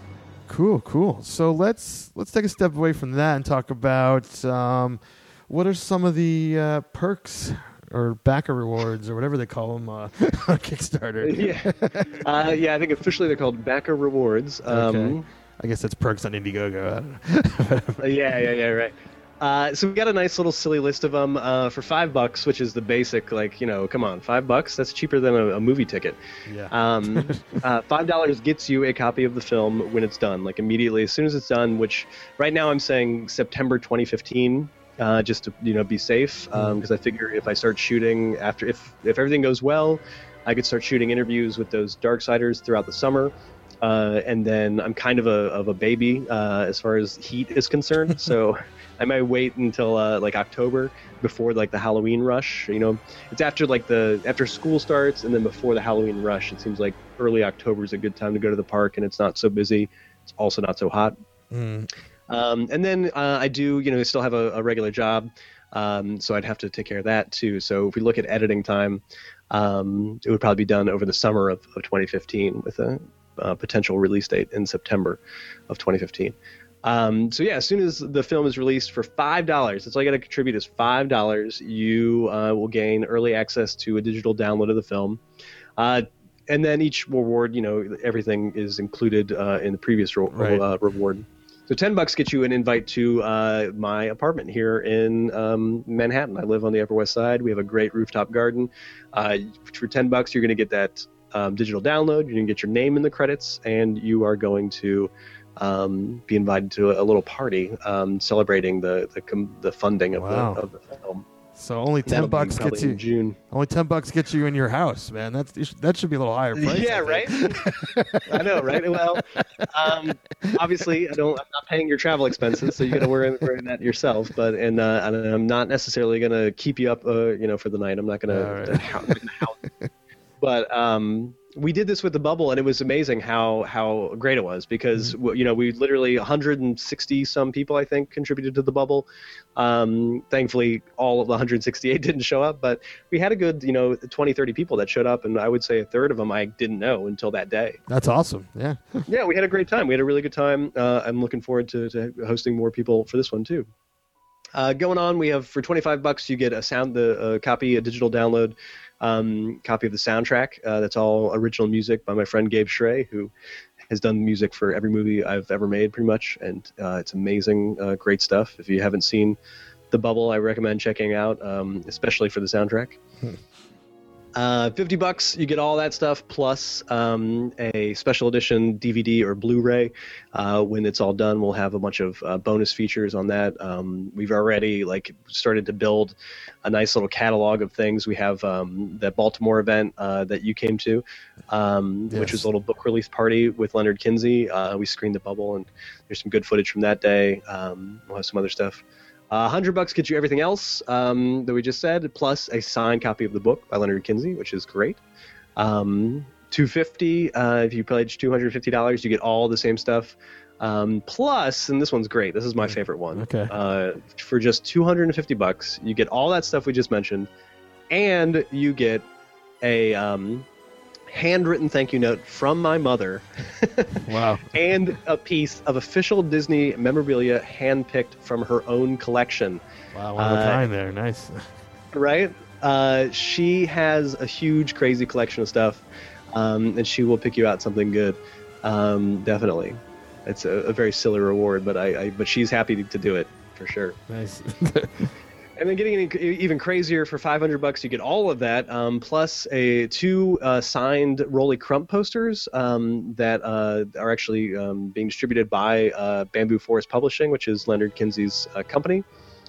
Cool, cool. So let's let's take a step away from that and talk about um, what are some of the uh, perks or backer rewards or whatever they call them uh, on Kickstarter. yeah, uh, yeah. I think officially they're called backer rewards. Um, okay. I guess that's perks on Indiegogo. I don't know. yeah, yeah, yeah. Right. Uh, so we got a nice little silly list of them uh, for five bucks, which is the basic, like, you know, come on, five bucks? That's cheaper than a, a movie ticket. Yeah. Um, uh, five dollars gets you a copy of the film when it's done, like immediately as soon as it's done, which right now I'm saying September twenty fifteen uh, just to you know be safe, because um, I figure if I start shooting after if if everything goes well, I could start shooting interviews with those Darksiders throughout the summer. Uh, and then I'm kind of a of a baby uh, as far as heat is concerned, so I might wait until uh, like October before like the Halloween rush. You know, it's after like the after school starts and then before the Halloween rush. It seems like early October is a good time to go to the park, and it's not so busy. It's also not so hot. Mm. Um, and then uh, I do, you know, still have a, a regular job, um, so I'd have to take care of that too. So if we look at editing time, um, it would probably be done over the summer of, of twenty fifteen with a Uh, potential release date in September of twenty fifteen. Um, so yeah, as soon as the film is released for five dollars, that's all you got to contribute is five dollars. You uh, will gain early access to a digital download of the film. Uh, and then each reward, you know, everything is included uh, in the previous ro- right. uh, reward. So ten bucks gets you an invite to uh, my apartment here in um, Manhattan. I live on the Upper West Side. We have a great rooftop garden. Uh, for ten bucks, you're going to get that Um, digital download. You're going to get your name in the credits, and you are going to um, be invited to a, a little party um, celebrating the the, com- the funding of, wow. the, of the film. So only ten That'll bucks gets you. In June. Only ten bucks gets you in your house, man. That's that should be a little higher price. Yeah, right. I know, right? Well, um, obviously, I don't. I'm not paying your travel expenses, so you got to worry, worry that yourself. But and, uh, and I'm not necessarily going to keep you up, uh, you know, for the night. I'm not going to house. But um, we did this with the Bubble, and it was amazing how how great it was because mm-hmm. you know we literally one hundred sixty some people I think contributed to the Bubble. Um, thankfully, all of the one hundred sixty-eight didn't show up, but we had a good you know twenty, thirty people that showed up, and I would say a third of them I didn't know until that day. That's awesome. Yeah. Yeah, we had a great time. We had a really good time. Uh, I'm looking forward to, to hosting more people for this one too. Uh, going on, we have for twenty-five bucks you get a sound the uh, copy, a digital download. Um, copy of the soundtrack. Uh, that's all original music by my friend Gabe Schrey, who has done music for every movie I've ever made, pretty much, and uh, it's amazing, uh, great stuff. If you haven't seen The Bubble, I recommend checking out, um, especially for the soundtrack. Hmm. Uh, fifty bucks, you get all that stuff plus um, a special edition D V D or Blu-ray. Uh, when it's all done, we'll have a bunch of uh, bonus features on that. Um, we've already like started to build a nice little catalog of things. We have um, that Baltimore event uh, that you came to, um, yes. which was a little book release party with Leonard Kinsey. Uh, we screened The Bubble, and there's some good footage from that day. Um, we'll have some other stuff. Uh, one hundred bucks gets you everything else um, that we just said, plus a signed copy of the book by Leonard Kinsey, which is great. Um, two hundred fifty dollars, uh, if you pledge two hundred fifty dollars, you get all the same stuff. Um, plus, and this one's great. This is my favorite one. Okay. Uh, for just two hundred fifty bucks, you get all that stuff we just mentioned, and you get a um, handwritten thank you note from my mother. Wow. And a piece of official Disney memorabilia handpicked from her own collection. Wow, one of a kind there. Nice. Right? Uh, she has a huge, crazy collection of stuff, um, and she will pick you out something good. Um, definitely. It's a, a very silly reward, but I, I but she's happy to, to do it for sure. Nice. And then getting even crazier, for five hundred bucks, you get all of that, um, plus a two uh, signed Rolly Crump posters um, that uh, are actually um, being distributed by uh, Bamboo Forest Publishing, which is Leonard Kinsey's uh, company.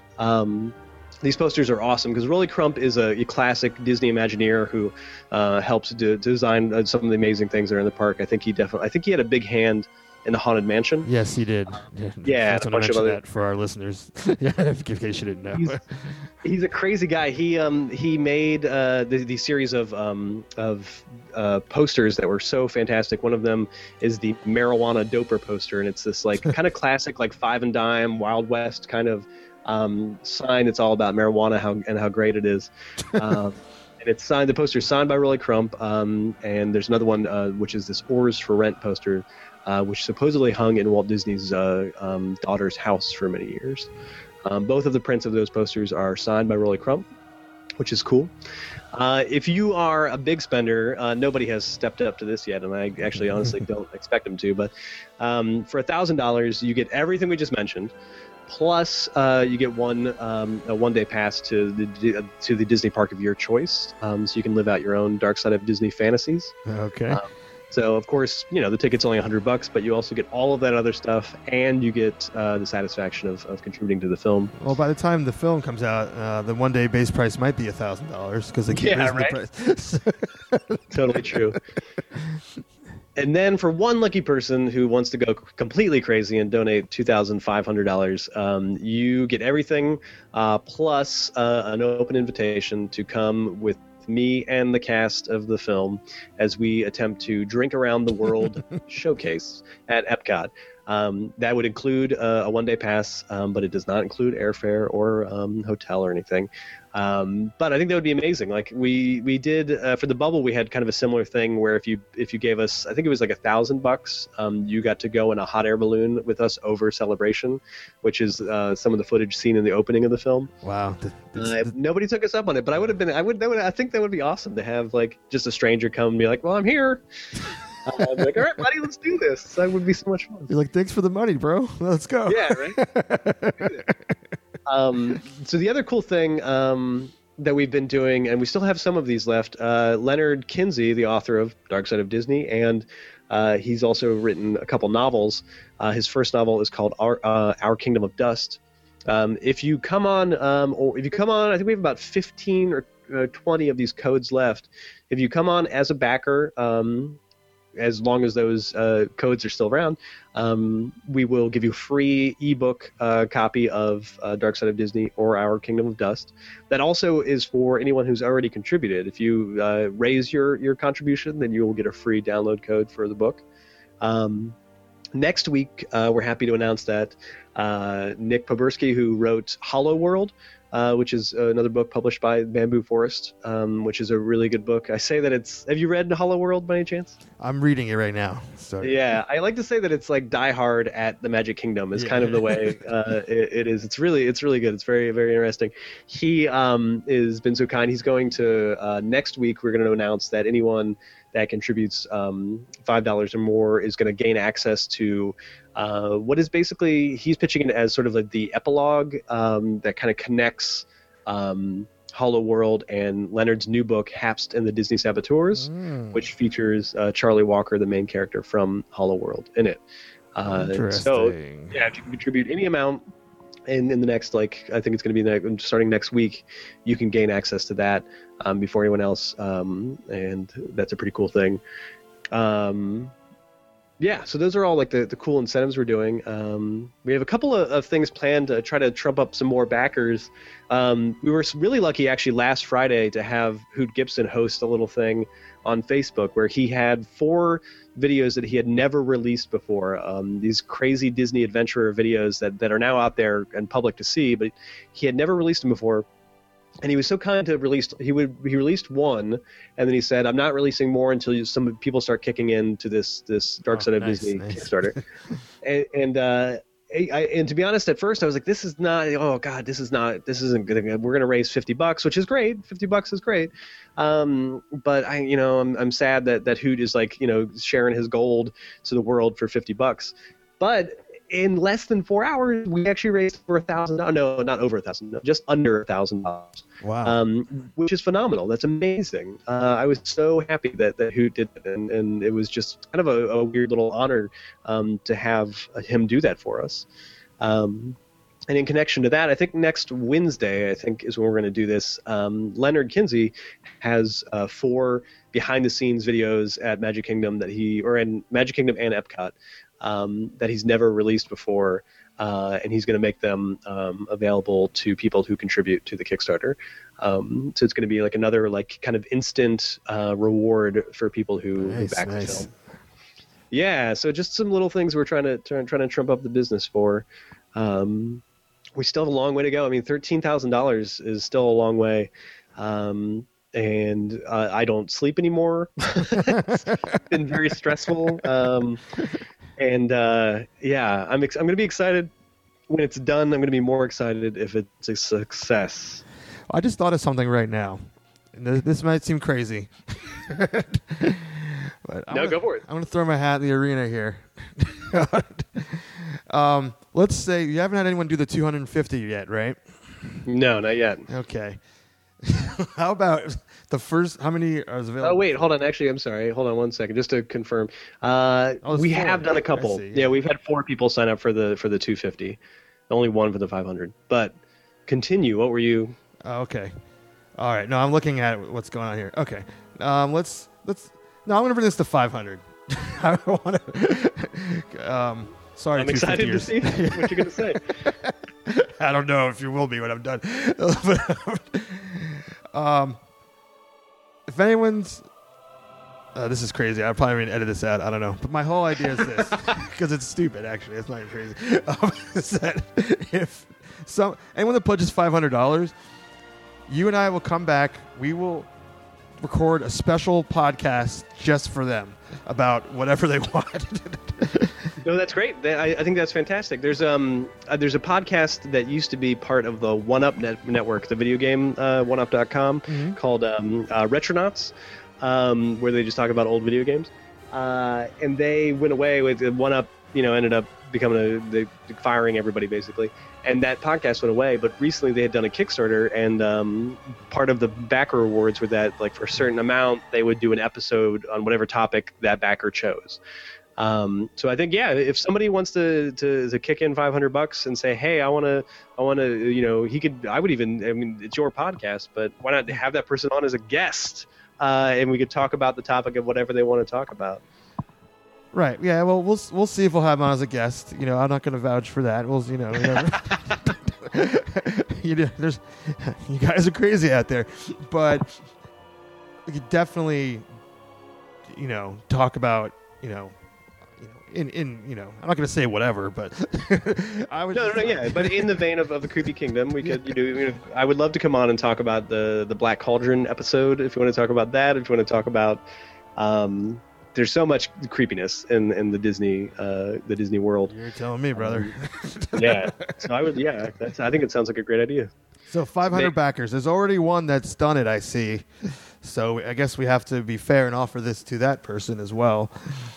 Um, these posters are awesome because Rolly Crump is a, a classic Disney Imagineer who uh, helps to design uh, some of the amazing things that are in the park. I think he definitely, I think he had a big hand in the Haunted Mansion. Yes, he did. Yeah, yeah that's a what I bunch of mentioned other... that for our listeners. Yeah, in case you didn't know. He's, he's a crazy guy. He um he made uh the, the series of um of uh posters that were so fantastic. One of them is the marijuana doper poster, and it's this like kind of classic like five and dime Wild West kind of um sign. It's all about marijuana how and how great it is. Um, and it's signed. The poster is signed by Rolly Crump. Um, and there's another one uh, which is this Oars for Rent poster. Uh, which supposedly hung in Walt Disney's uh, um, daughter's house for many years. Um, both of the prints of those posters are signed by Rolly Crump, which is cool. Uh, if you are a big spender, uh, nobody has stepped up to this yet, and I actually honestly don't expect them to, but um, for one thousand dollars, you get everything we just mentioned, plus uh, you get one um, a one-day pass to the to the Disney park of your choice, um, so you can live out your own dark side of Disney fantasies. Okay. Um, So, of course, you know, the ticket's only a hundred bucks, but you also get all of that other stuff, and you get uh, the satisfaction of, of contributing to the film. Well, by the time the film comes out, uh, the one day base price might be a thousand dollars because they keep Yeah, raising right? the price. Totally true. And then for one lucky person who wants to go completely crazy and donate two thousand five hundred dollars, um, you get everything uh, plus uh, an open invitation to come with me and the cast of the film as we attempt to drink around the world showcase at Epcot. Um, that would include uh, a one-day pass, um, but it does not include airfare or um, hotel or anything. Um, but I think that would be amazing. Like we we did uh, for the bubble, we had kind of a similar thing where if you if you gave us, I think it was like a thousand bucks, um, you got to go in a hot air balloon with us over Celebration, which is uh, some of the footage seen in the opening of the film. Wow. The, the, Uh, nobody took us up on it, but I would have been. I would. That would. I think that would be awesome to have like just a stranger come and be like, "Well, I'm here." Uh, I'd be like, "All right, buddy, let's do this." That would be so much fun. you're like, thanks for the money, bro. Let's go. Yeah, right. um, so the other cool thing um, that we've been doing, and we still have some of these left. Uh, Leonard Kinsey, the author of Dark Side of Disney, and uh, he's also written a couple novels. Uh, his first novel is called Our, uh, Our Kingdom of Dust. Um, if you come on, um, or if you come on, I think we have about fifteen or uh, twenty of these codes left. If you come on as a backer, um, as long as those uh, codes are still around, um, we will give you a free ebook uh, copy of uh, Dark Side of Disney or Our Kingdom of Dust. That also is for anyone who's already contributed. If you uh, raise your, your contribution, then you will get a free download code for the book. Um, next week, uh, we're happy to announce that uh, Nick Pobursky, who wrote Hollow World, Uh, which is another book published by Bamboo Forest, um, which is a really good book. I say that it's... Have you read Hollow World by any chance? I'm reading it right now. So Yeah, I like to say that it's like Die Hard at the Magic Kingdom is Yeah. kind of the way uh, it, it is. It's really it's really good. It's very, very interesting. He um, is been so kind. He's going to... Uh, next week, we're going to announce that anyone that contributes um, five dollars or more is going to gain access to uh, what is basically, he's pitching it as sort of like the epilogue um, that kind of connects um, Hollow World and Leonard's new book, Hapst and the Disney Saboteurs, Mm. which features uh, Charlie Walker, the main character from Hollow World, in it. Uh, Interesting. So, yeah, if you can contribute any amount, and in the next, like, I think it's going to be ne- starting next week, you can gain access to that um, before anyone else, um, and that's a pretty cool thing. Um, yeah, so those are all like the, the cool incentives we're doing. Um, we have a couple of, of things planned to try to trump up some more backers. Um, we were really lucky actually last Friday to have Hoot Gibson host a little thing on Facebook where he had four videos that he had never released before. Um, these crazy Disney adventurer videos that, that are now out there and public to see, but he had never released them before. And he was so kind to release. He would he released one, and then he said, "I'm not releasing more until you, some people start kicking into this this Dark Oh, Side of nice, Disney nice. Kickstarter." and and uh, I, I, and to be honest, at first I was like, "This is not. Oh God, this is not. This isn't good. We're going to raise fifty bucks, which is great. Fifty bucks is great." Um, but I, you know, I'm I'm sad that that Hoot is like, you know, sharing his gold to the world for fifty bucks, but in less than four hours, we actually raised over a thousand. No, not over a thousand. No, just under a thousand dollars. Wow. Um, which is phenomenal. That's amazing. Uh, I was so happy that that Hoot did it, and, and it was just kind of a, a weird little honor um, to have him do that for us. Um, and in connection to that, I think next Wednesday, I think is when we're going to do this. Um, Leonard Kinsey has uh, four behind-the-scenes videos at Magic Kingdom that he, or in Magic Kingdom and Epcot, um, that he's never released before, uh, and he's going to make them um, available to people who contribute to the Kickstarter. Um, so it's going to be like another like kind of instant uh, reward for people who, who Nice, back nice. the film. Yeah, so just some little things we're trying to trying, trying to trump up the business for. Um, we still have a long way to go. I mean, thirteen thousand dollars is still a long way. Um, and uh, I don't sleep anymore. It's been very stressful. Um, and uh, yeah, I'm ex- I'm going to be excited when it's done. I'm going to be more excited if it's a success. I just thought of something right now. And th- this might seem crazy. But I'm No, gonna, go for it. I'm going to throw my hat in the arena here. um, let's say you haven't had anyone do the two hundred fifty yet, right? No, not yet. Okay. How about the first? How many are available? Oh wait, hold on. Actually, I'm sorry. Hold on one second, just to confirm. Uh, Oh, it's we four. have done a couple. I see, yeah. yeah. we've had four people sign up for the for the two fifty. Only one for the five hundred. But continue. What were you? Oh, okay. All right. No, I'm looking at what's going on here. Okay. Um, let's let's. No, I'm gonna bring this to five hundred. I don't want to. um, sorry. I'm excited to see what you're gonna say. I don't know if you will be when I'm done. um, if anyone's, uh, this is crazy. I'll probably edit this out. I don't know. But my whole idea is this, because it's stupid. Actually, it's not even crazy. Um, is that if some anyone that pledges five hundred dollars, you and I will come back. We will record a special podcast just for them about whatever they want. No, that's great. That- I, I think that's fantastic. There's um uh, there's a podcast that used to be part of the One Up net- network, the video game uh, one up dot com, Mhm. called um, uh, Retronauts, um, where they just talk about old video games. Uh, and they went away with uh, One Up. You know, ended up becoming a they, firing everybody basically. And that podcast went away. But recently they had done a Kickstarter, and um, part of the backer rewards were that, like, for a certain amount, they would do an episode on whatever topic that backer chose. Um, so I think, yeah, if somebody wants to, to, to kick in five hundred bucks and say, hey, I want to, I want to, you know, he could, I would even, I mean, it's your podcast, but why not have that person on as a guest? Uh, and we could talk about the topic of whatever they want to talk about. Right. Yeah. Well, we'll we'll see if we'll have him on as a guest. You know, I'm not going to vouch for that. We'll, you know, whatever. you know, there's, you guys are crazy out there, but we could definitely, you know, talk about, you know, you know, in in you know, I'm not going to say whatever, but I would. No, no, no, yeah, but in the vein of, of the Creepy Kingdom, we could, you know, you know, I would love to come on and talk about the the Black Cauldron episode. If you want to talk about that, if you want to talk about, um, there's so much creepiness in in the Disney uh, the Disney world. You're telling me, brother. Yeah, so I would, yeah, that's, I think it sounds like a great idea. So five hundred Nick. backers. There's already one that's done it, I see. So I guess we have to be fair and offer this to that person as well.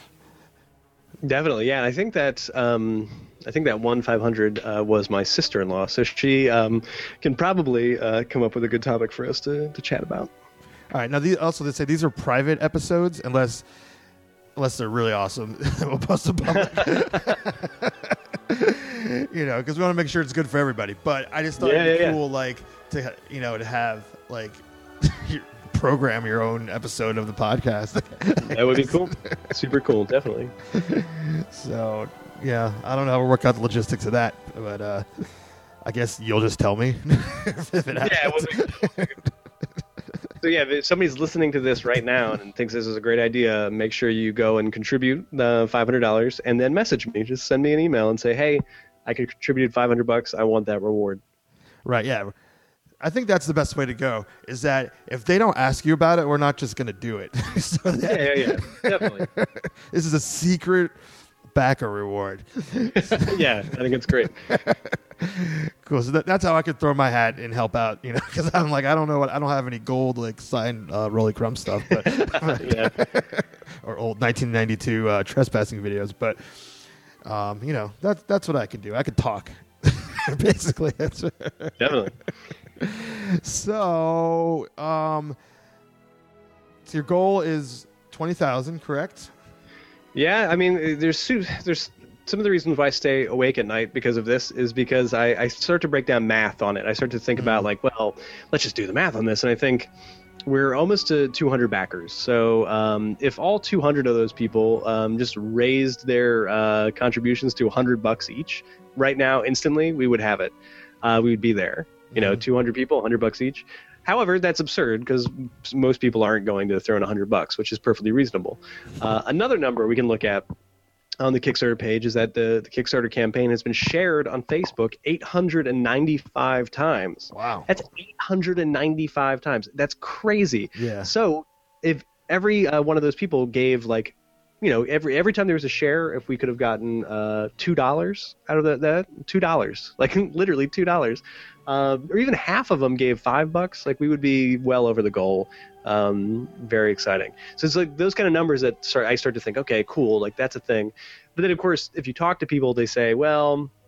Definitely, yeah. I think that um, I think that one five hundred uh, was my sister-in-law, so she um, can probably uh, come up with a good topic for us to, to chat about. All right. Now, these, also, they say these are private episodes, unless unless they're really awesome. We'll post them public. You know, because we want to make sure it's good for everybody. But I just thought Yeah, it'd be yeah, yeah. cool, like to you know to have like your, program your own episode of the podcast. That would be cool. Super cool, definitely. So yeah, I don't know how we'll work out the logistics of that, but uh, I guess you'll just tell me if it happens. Yeah, well, so yeah, if somebody's listening to this right now and thinks this is a great idea, make sure you go and contribute the five hundred dollars and then message me. Just send me an email and say, hey, I contributed five hundred bucks. I want that reward. Right, yeah. I think that's the best way to go, is that if they don't ask you about it, we're not just going to do it. So that, Yeah, yeah, yeah, definitely. This is a secret backer reward. Yeah, I think it's great. Cool. So that, that's how I could throw my hat and help out, you know, because I'm like, I don't know what, I don't have any gold, like, signed uh, Rolly Crumb stuff, but Yeah. or old nineteen ninety-two uh, trespassing videos, but, um, you know, that's, that's what I could do. I could talk. Basically, that's Definitely. So, um, so your goal is twenty thousand, correct? Yeah, I mean, there's su- there's some of the reasons why I stay awake at night because of this is because I, I start to break down math on it. I start to think about, like, well, let's just do the math on this, and I think we're almost to two hundred backers. So um, if all two hundred of those people um, just raised their uh, contributions to one hundred bucks each right now, instantly, we would have it. Uh, we would be there. You know, two hundred people, one hundred bucks each. However, that's absurd because most people aren't going to throw in one hundred bucks, which is perfectly reasonable. Uh, another number we can look at on the Kickstarter page is that the, the Kickstarter campaign has been shared on Facebook eight hundred ninety-five times. Wow. That's eight hundred ninety-five times. That's crazy. Yeah. So if every uh, one of those people gave, like, you know, every every time there was a share, if we could have gotten uh, two dollars out of that, that two dollars, like literally two dollars, uh, or even half of them gave five bucks, like we would be well over the goal. Um, very exciting. So it's like those kind of numbers that start, I start to think, okay, cool, like that's a thing. But then of course, if you talk to people, they say, well,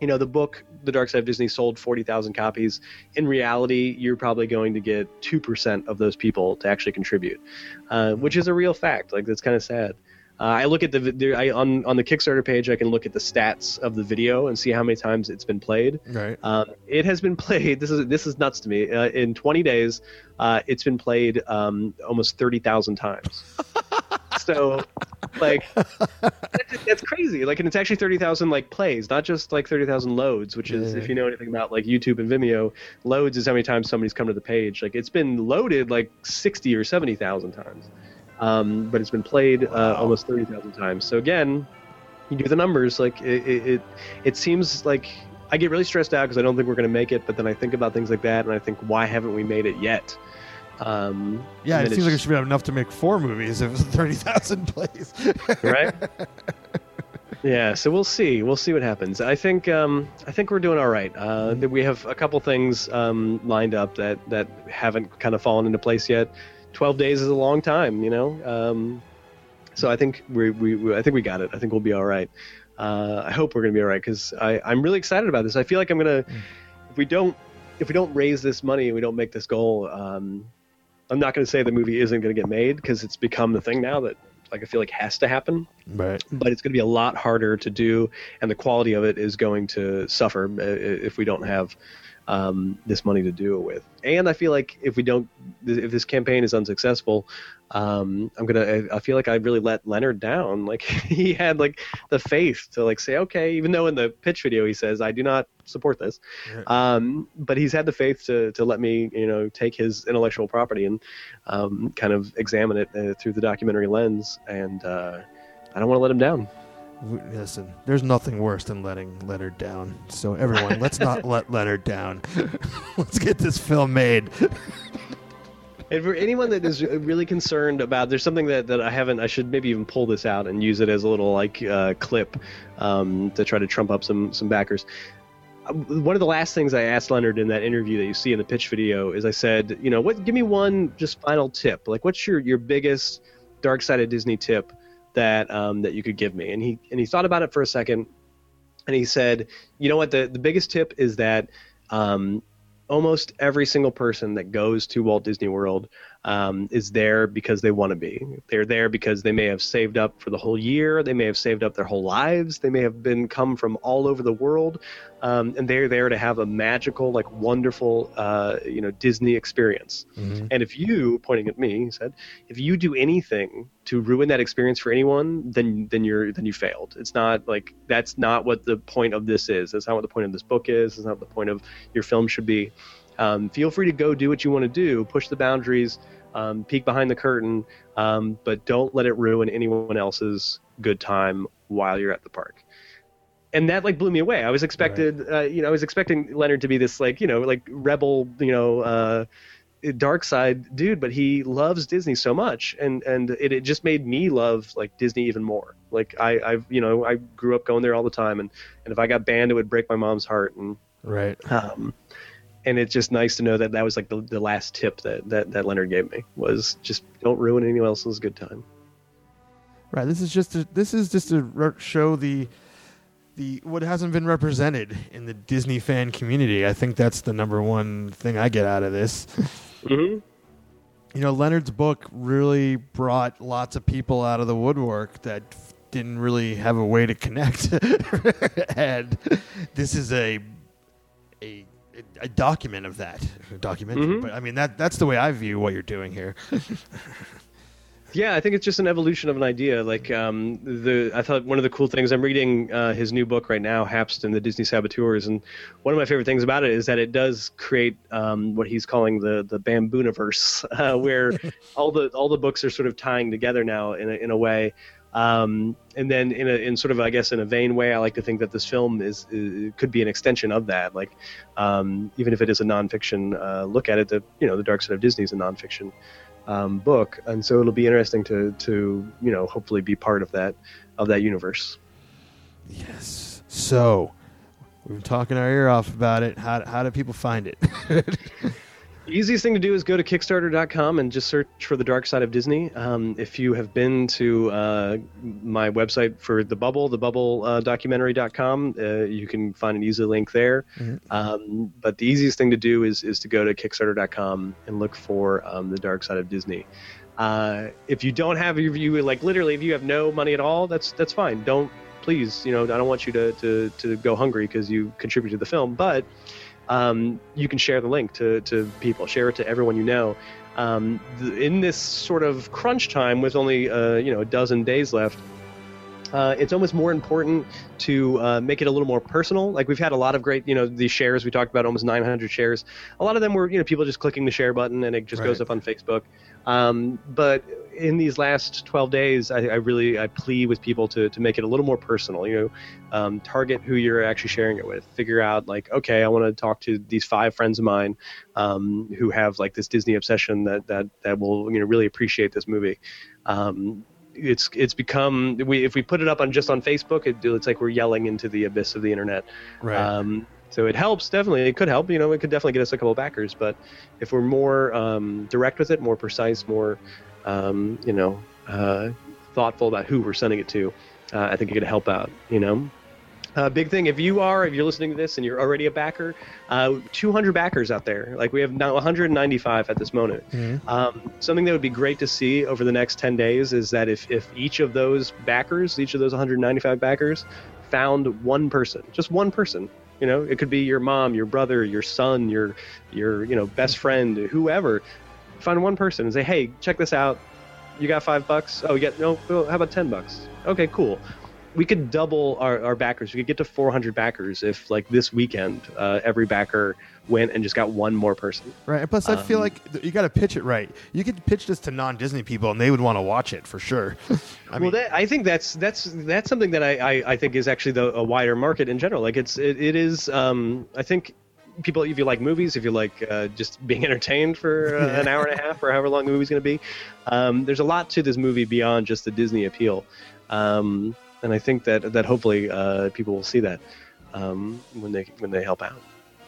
You know, the book, The Dark Side of Disney, sold forty thousand copies. In reality, you're probably going to get two percent of those people to actually contribute, uh, which is a real fact. Like, that's kind of sad. Uh, I look at the, the I, on on the Kickstarter page. I can look at the stats of the video and see how many times it's been played. Right. Um, it has been played. This is this is nuts to me. Uh, in twenty days, uh, it's been played um, almost thirty thousand times. So, like, that's, that's crazy. Like, and it's actually thirty thousand like plays, not just like thirty thousand loads. Which is, yeah. if you know anything about like YouTube and Vimeo, loads is how many times somebody's come to the page. Like, it's been loaded like sixty or seventy thousand times. Um, but it's been played uh, wow. almost thirty thousand times. So again, you do the numbers. Like it, it, it, it seems like I get really stressed out because I don't think we're going to make it. But then I think about things like that, and I think, why haven't we made it yet? Um, yeah, it seems like it should be enough to make four movies if it's thirty thousand plays. Right? Yeah. So we'll see. We'll see what happens. I think um, I think we're doing all right. Uh, mm-hmm. We have a couple things um, lined up that that haven't kind of fallen into place yet. twelve days is a long time, you know. Um, so I think we, we, we, I think we got it. I think we'll be all right. Uh, I hope we're going to be all right because I'm really excited about this. I feel like I'm going to, mm. if we don't, if we don't raise this money and we don't make this goal, um, I'm not going to say the movie isn't going to get made because it's become the thing now that, like, I feel like has to happen. Right. But it's going to be a lot harder to do, and the quality of it is going to suffer if we don't have um, this money to do it with. And I feel like if we don't, if this campaign is unsuccessful, um, I'm gonna. I feel like I really let Leonard down. Like, he had like the faith to like say, okay, even though in the pitch video he says I do not support this, yeah. um, but he's had the faith to to let me, you know, take his intellectual property and um, kind of examine it uh, through the documentary lens. And uh, I don't want to let him down. Listen, there's nothing worse than letting Leonard down. So everyone, let's not let Leonard down. Let's get this film made. And for anyone that is really concerned about, there's something that, that I haven't, I should maybe even pull this out and use it as a little like uh, clip um, to try to trump up some, some backers. One of the last things I asked Leonard in that interview that you see in the pitch video is I said, you know, what? Give me one just final tip. Like, what's your, your biggest Dark Side of Disney tip that um, that you could give me? And he and he thought about it for a second, and he said, you know what, the, the biggest tip is that um, almost every single person that goes to Walt Disney World um, is there because they want to be. They're there because they may have saved up for the whole year, they may have saved up their whole lives, they may have been come from all over the world, um, and they're there to have a magical, like wonderful, uh, you know, Disney experience. Mm-hmm. And if you, pointing at me, he said, if you do anything to ruin that experience for anyone, then then you're then you failed. It's not like, that's not what the point of this is. That's not what the point of this book is. It's not what the point of your film should be. Um, feel free to go do what you want to do, push the boundaries, um, peek behind the curtain, um, but don't let it ruin anyone else's good time while you're at the park. And that like blew me away. I was expected, right. uh, you know, I was expecting Leonard to be this like, you know, like rebel, you know, uh, dark side dude, but he loves Disney so much, and and it, it just made me love like Disney even more. Like I, I've, you know, I grew up going there all the time, and and if I got banned, it would break my mom's heart. And right. Um, and it's just nice to know that that was like the, the last tip that, that, that Leonard gave me, was just don't ruin anyone else's good time. Right. This is just to, this is just to re- show the the what hasn't been represented in the Disney fan community. I think that's the number one thing I get out of this. Mm-hmm. You know, Leonard's book really brought lots of people out of the woodwork that didn't really have a way to connect, and this is a a a document of that a documentary. Mm-hmm. But I mean, that that's the way I view what you're doing here. Yeah, I think it's just an evolution of an idea. Like um, the, I thought one of the cool things, I'm reading uh, his new book right now, Hapst and the Disney Saboteurs, and one of my favorite things about it is that it does create um, what he's calling the the Bambooniverse, uh, where all the all the books are sort of tying together now in a, in a way. Um, and then in a in sort of, I guess, in a vain way, I like to think that this film is, is could be an extension of that. Like um, even if it is a nonfiction uh, look at it, the you know the Dark Side of Disney is a nonfiction um, book, and so it'll be interesting to to you know hopefully be part of that of that universe. Yes. So we've been talking our ear off about it. How how do people find it? Easiest thing to do is go to Kickstarter dot com and just search for The Dark Side of Disney. Um, if you have been to uh, my website for The Bubble, the bubble uh, documentary dot com, uh, you can find an easy link there. Mm-hmm. Um, but the easiest thing to do is is to go to Kickstarter dot com and look for um, The Dark Side of Disney. Uh, if you don't have, if you like literally, if you have no money at all, that's that's fine. Don't, please, you know, I don't want you to to, to go hungry because you contribute to the film, but um, you can share the link to, to people, share it to everyone you know. Um, th- in this sort of crunch time with only uh, you know a dozen days left, uh, it's almost more important to uh, make it a little more personal. Like we've had a lot of great, you know, these shares we talked about, almost nine hundred shares. A lot of them were, you know, people just clicking the share button and it just right. goes up on Facebook. Um, but in these last twelve days, I, I really I plea with people to to make it a little more personal. You know, um, target who you're actually sharing it with. Figure out like, okay, I want to talk to these five friends of mine um, who have like this Disney obsession that that that will you know really appreciate this movie. Um, it's it's become we if we put it up on just on Facebook, it, it's like we're yelling into the abyss of the internet. Right. Um, So it helps, definitely. It could help, you know, it could definitely get us a couple of backers. But if we're more um, direct with it, more precise, more, um, you know, uh, thoughtful about who we're sending it to, uh, I think it could help out, you know. Uh, big thing, if you are, if you're listening to this and you're already a backer, uh, two hundred backers out there. Like we have now one hundred ninety-five at this moment. Mm-hmm. Um, something that would be great to see over the next ten days is that if, if each of those backers, each of those one hundred ninety-five backers found one person, just one person, you know, it could be your mom, your brother, your son, your, your, you know, best friend, whoever. Find one person and say, hey, check this out. You got five bucks? Oh, you got, no, how about ten bucks? Okay, cool. We could double our, our backers. We could get to four hundred backers if, like, this weekend, uh, every backer went and just got one more person. Right. And plus, I um, feel like you got to pitch it right. You could pitch this to non-Disney people, and they would want to watch it for sure. I well, that, I think that's that's that's something that I, I, I think is actually the, a wider market in general. Like, it's it, it is. Um, I think people, if you like movies, if you like uh, just being entertained for uh, an hour and a half or however long the movie's going to be, um, there's a lot to this movie beyond just the Disney appeal. Um, and I think that that hopefully uh, people will see that um, when they when they help out.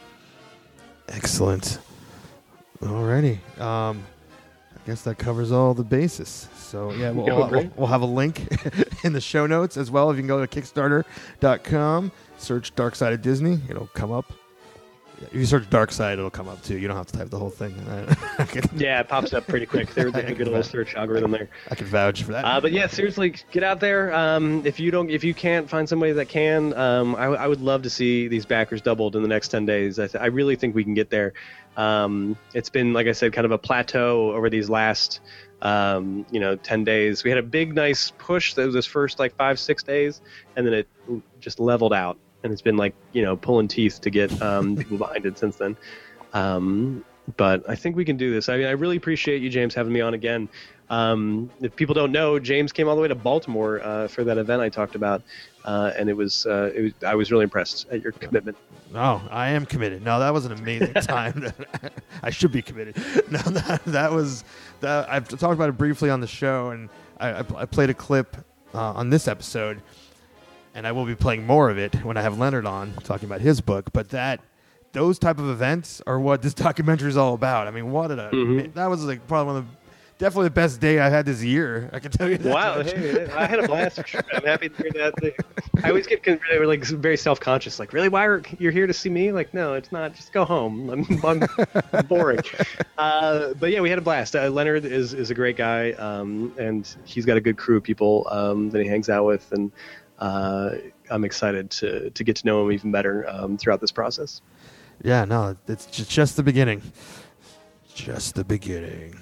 Excellent. Alrighty. Um, I guess that covers all the bases. So yeah, we'll, we'll, we'll, we'll have a link in the show notes as well. If you can go to Kickstarter dot com, search Dark Side of Disney, it'll come up. If you search Dark Side, it'll come up too. You don't have to type the whole thing. Yeah, it pops up pretty quick. There's a good little search algorithm there. I can vouch for that. Uh, but yeah, seriously, get out there. Um, if you don't, if you can't find somebody that can, um, I, I would love to see these backers doubled in the next ten days. I, th- I really think we can get there. Um, it's been, like I said, kind of a plateau over these last, um, you know, ten days. We had a big, nice push that was this first like five, six days, and then it just leveled out. And it's been like, you know, pulling teeth to get um, people behind it since then. Um, but I think we can do this. I mean, I really appreciate you, James, having me on again. Um, if people don't know, James came all the way to Baltimore uh, for that event I talked about, uh, and it was, uh, it was I was really impressed at your commitment. Oh, I am committed. No, that was an amazing time. I should be committed. No, that, that was that. I've talked about it briefly on the show, and I, I played a clip uh, on this episode. And I will be playing more of it when I have Leonard on, talking about his book. But that, those type of events are what this documentary is all about. I mean, what a mm-hmm. that was like probably one of the, definitely the best day I had this year. I can tell you that. Wow, hey, I had a blast for sure. I'm happy to hear that. I always get like very self-conscious. Like, really, why are you're here to see me? Like, no, it's not. Just go home. I'm, I'm boring. Uh, but yeah, we had a blast. Uh, Leonard is is a great guy, um, and he's got a good crew of people um, that he hangs out with, and. Uh, I'm excited to to get to know him even better um, throughout this process. Yeah, no, it's just, just the beginning. Just the beginning.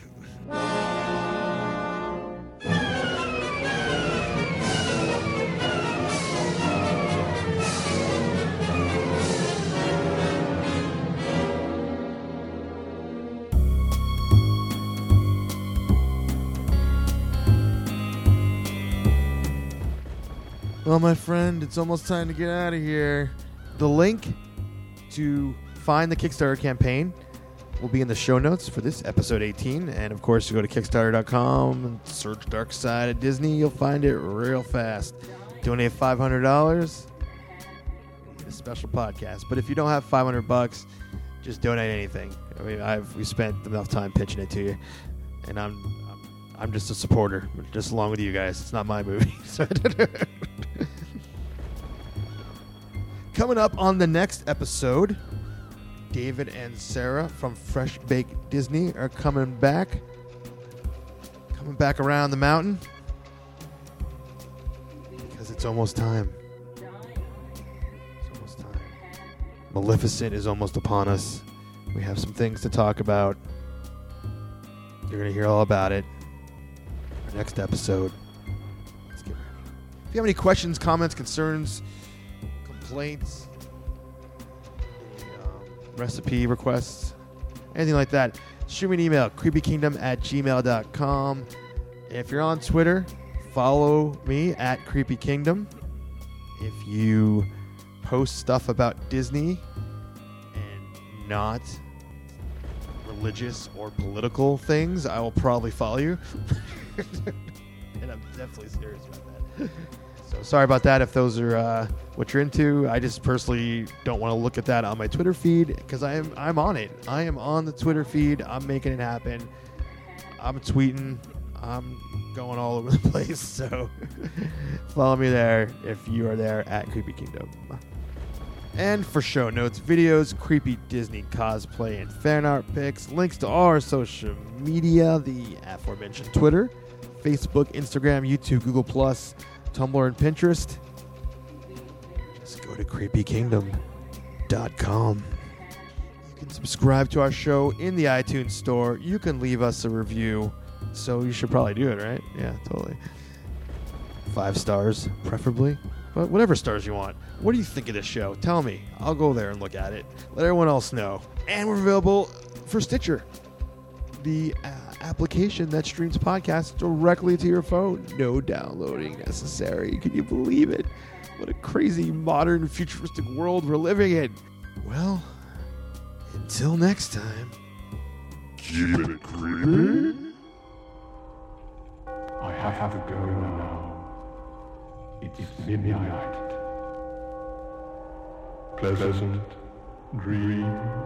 Well, my friend, it's almost time to get out of here. The link to find the Kickstarter campaign will be in the show notes for this episode eighteen. And, of course, you go to Kickstarter dot com and search Dark Side of Disney. You'll find it real fast. Donate five hundred dollars. A special podcast. But if you don't have five hundred bucks, just donate anything. I mean, I've we spent enough time pitching it to you, and I'm I'm, I'm just a supporter, just along with you guys. It's not my movie. So coming up on the next episode, David and Sarah from Fresh Baked Disney are coming back, coming back around the mountain because it's almost time. It's almost time. Maleficent is almost upon us. We have some things to talk about. You're going to hear all about it. Our next episode. Let's get ready. If you have any questions, comments, concerns, complaints, um, recipe requests, anything like that, shoot me an email, creepykingdom at gmail dot com. If you're on Twitter, follow me at creepykingdom. If you post stuff about Disney and not religious or political things, I will probably follow you. And I'm definitely serious about that. So sorry about that if those are uh, what you're into. I just personally don't want to look at that on my Twitter feed because I am I'm on it. I am on the Twitter feed. I'm making it happen. I'm tweeting. I'm going all over the place. So follow me there if you are there at Creepy Kingdom. And for show notes, videos, creepy Disney cosplay, and fan art pics, links to all our social media, the aforementioned Twitter, Facebook, Instagram, YouTube, Google Plus, Tumblr, and Pinterest. Just go to creepy kingdom dot com. You can subscribe to our show in the iTunes store. You can leave us a review. So you should probably do it, right? Yeah, totally. Five stars, preferably. But whatever stars you want. What do you think of this show? Tell me. I'll go there and look at it. Let everyone else know. And we're available for Stitcher, the uh, application that streams podcasts directly to your phone. No downloading necessary. Can you believe it? What a crazy, modern, futuristic world we're living in. Well, until next time. Keep it creepy. I have to go now. It's midnight. Pleasant dreams.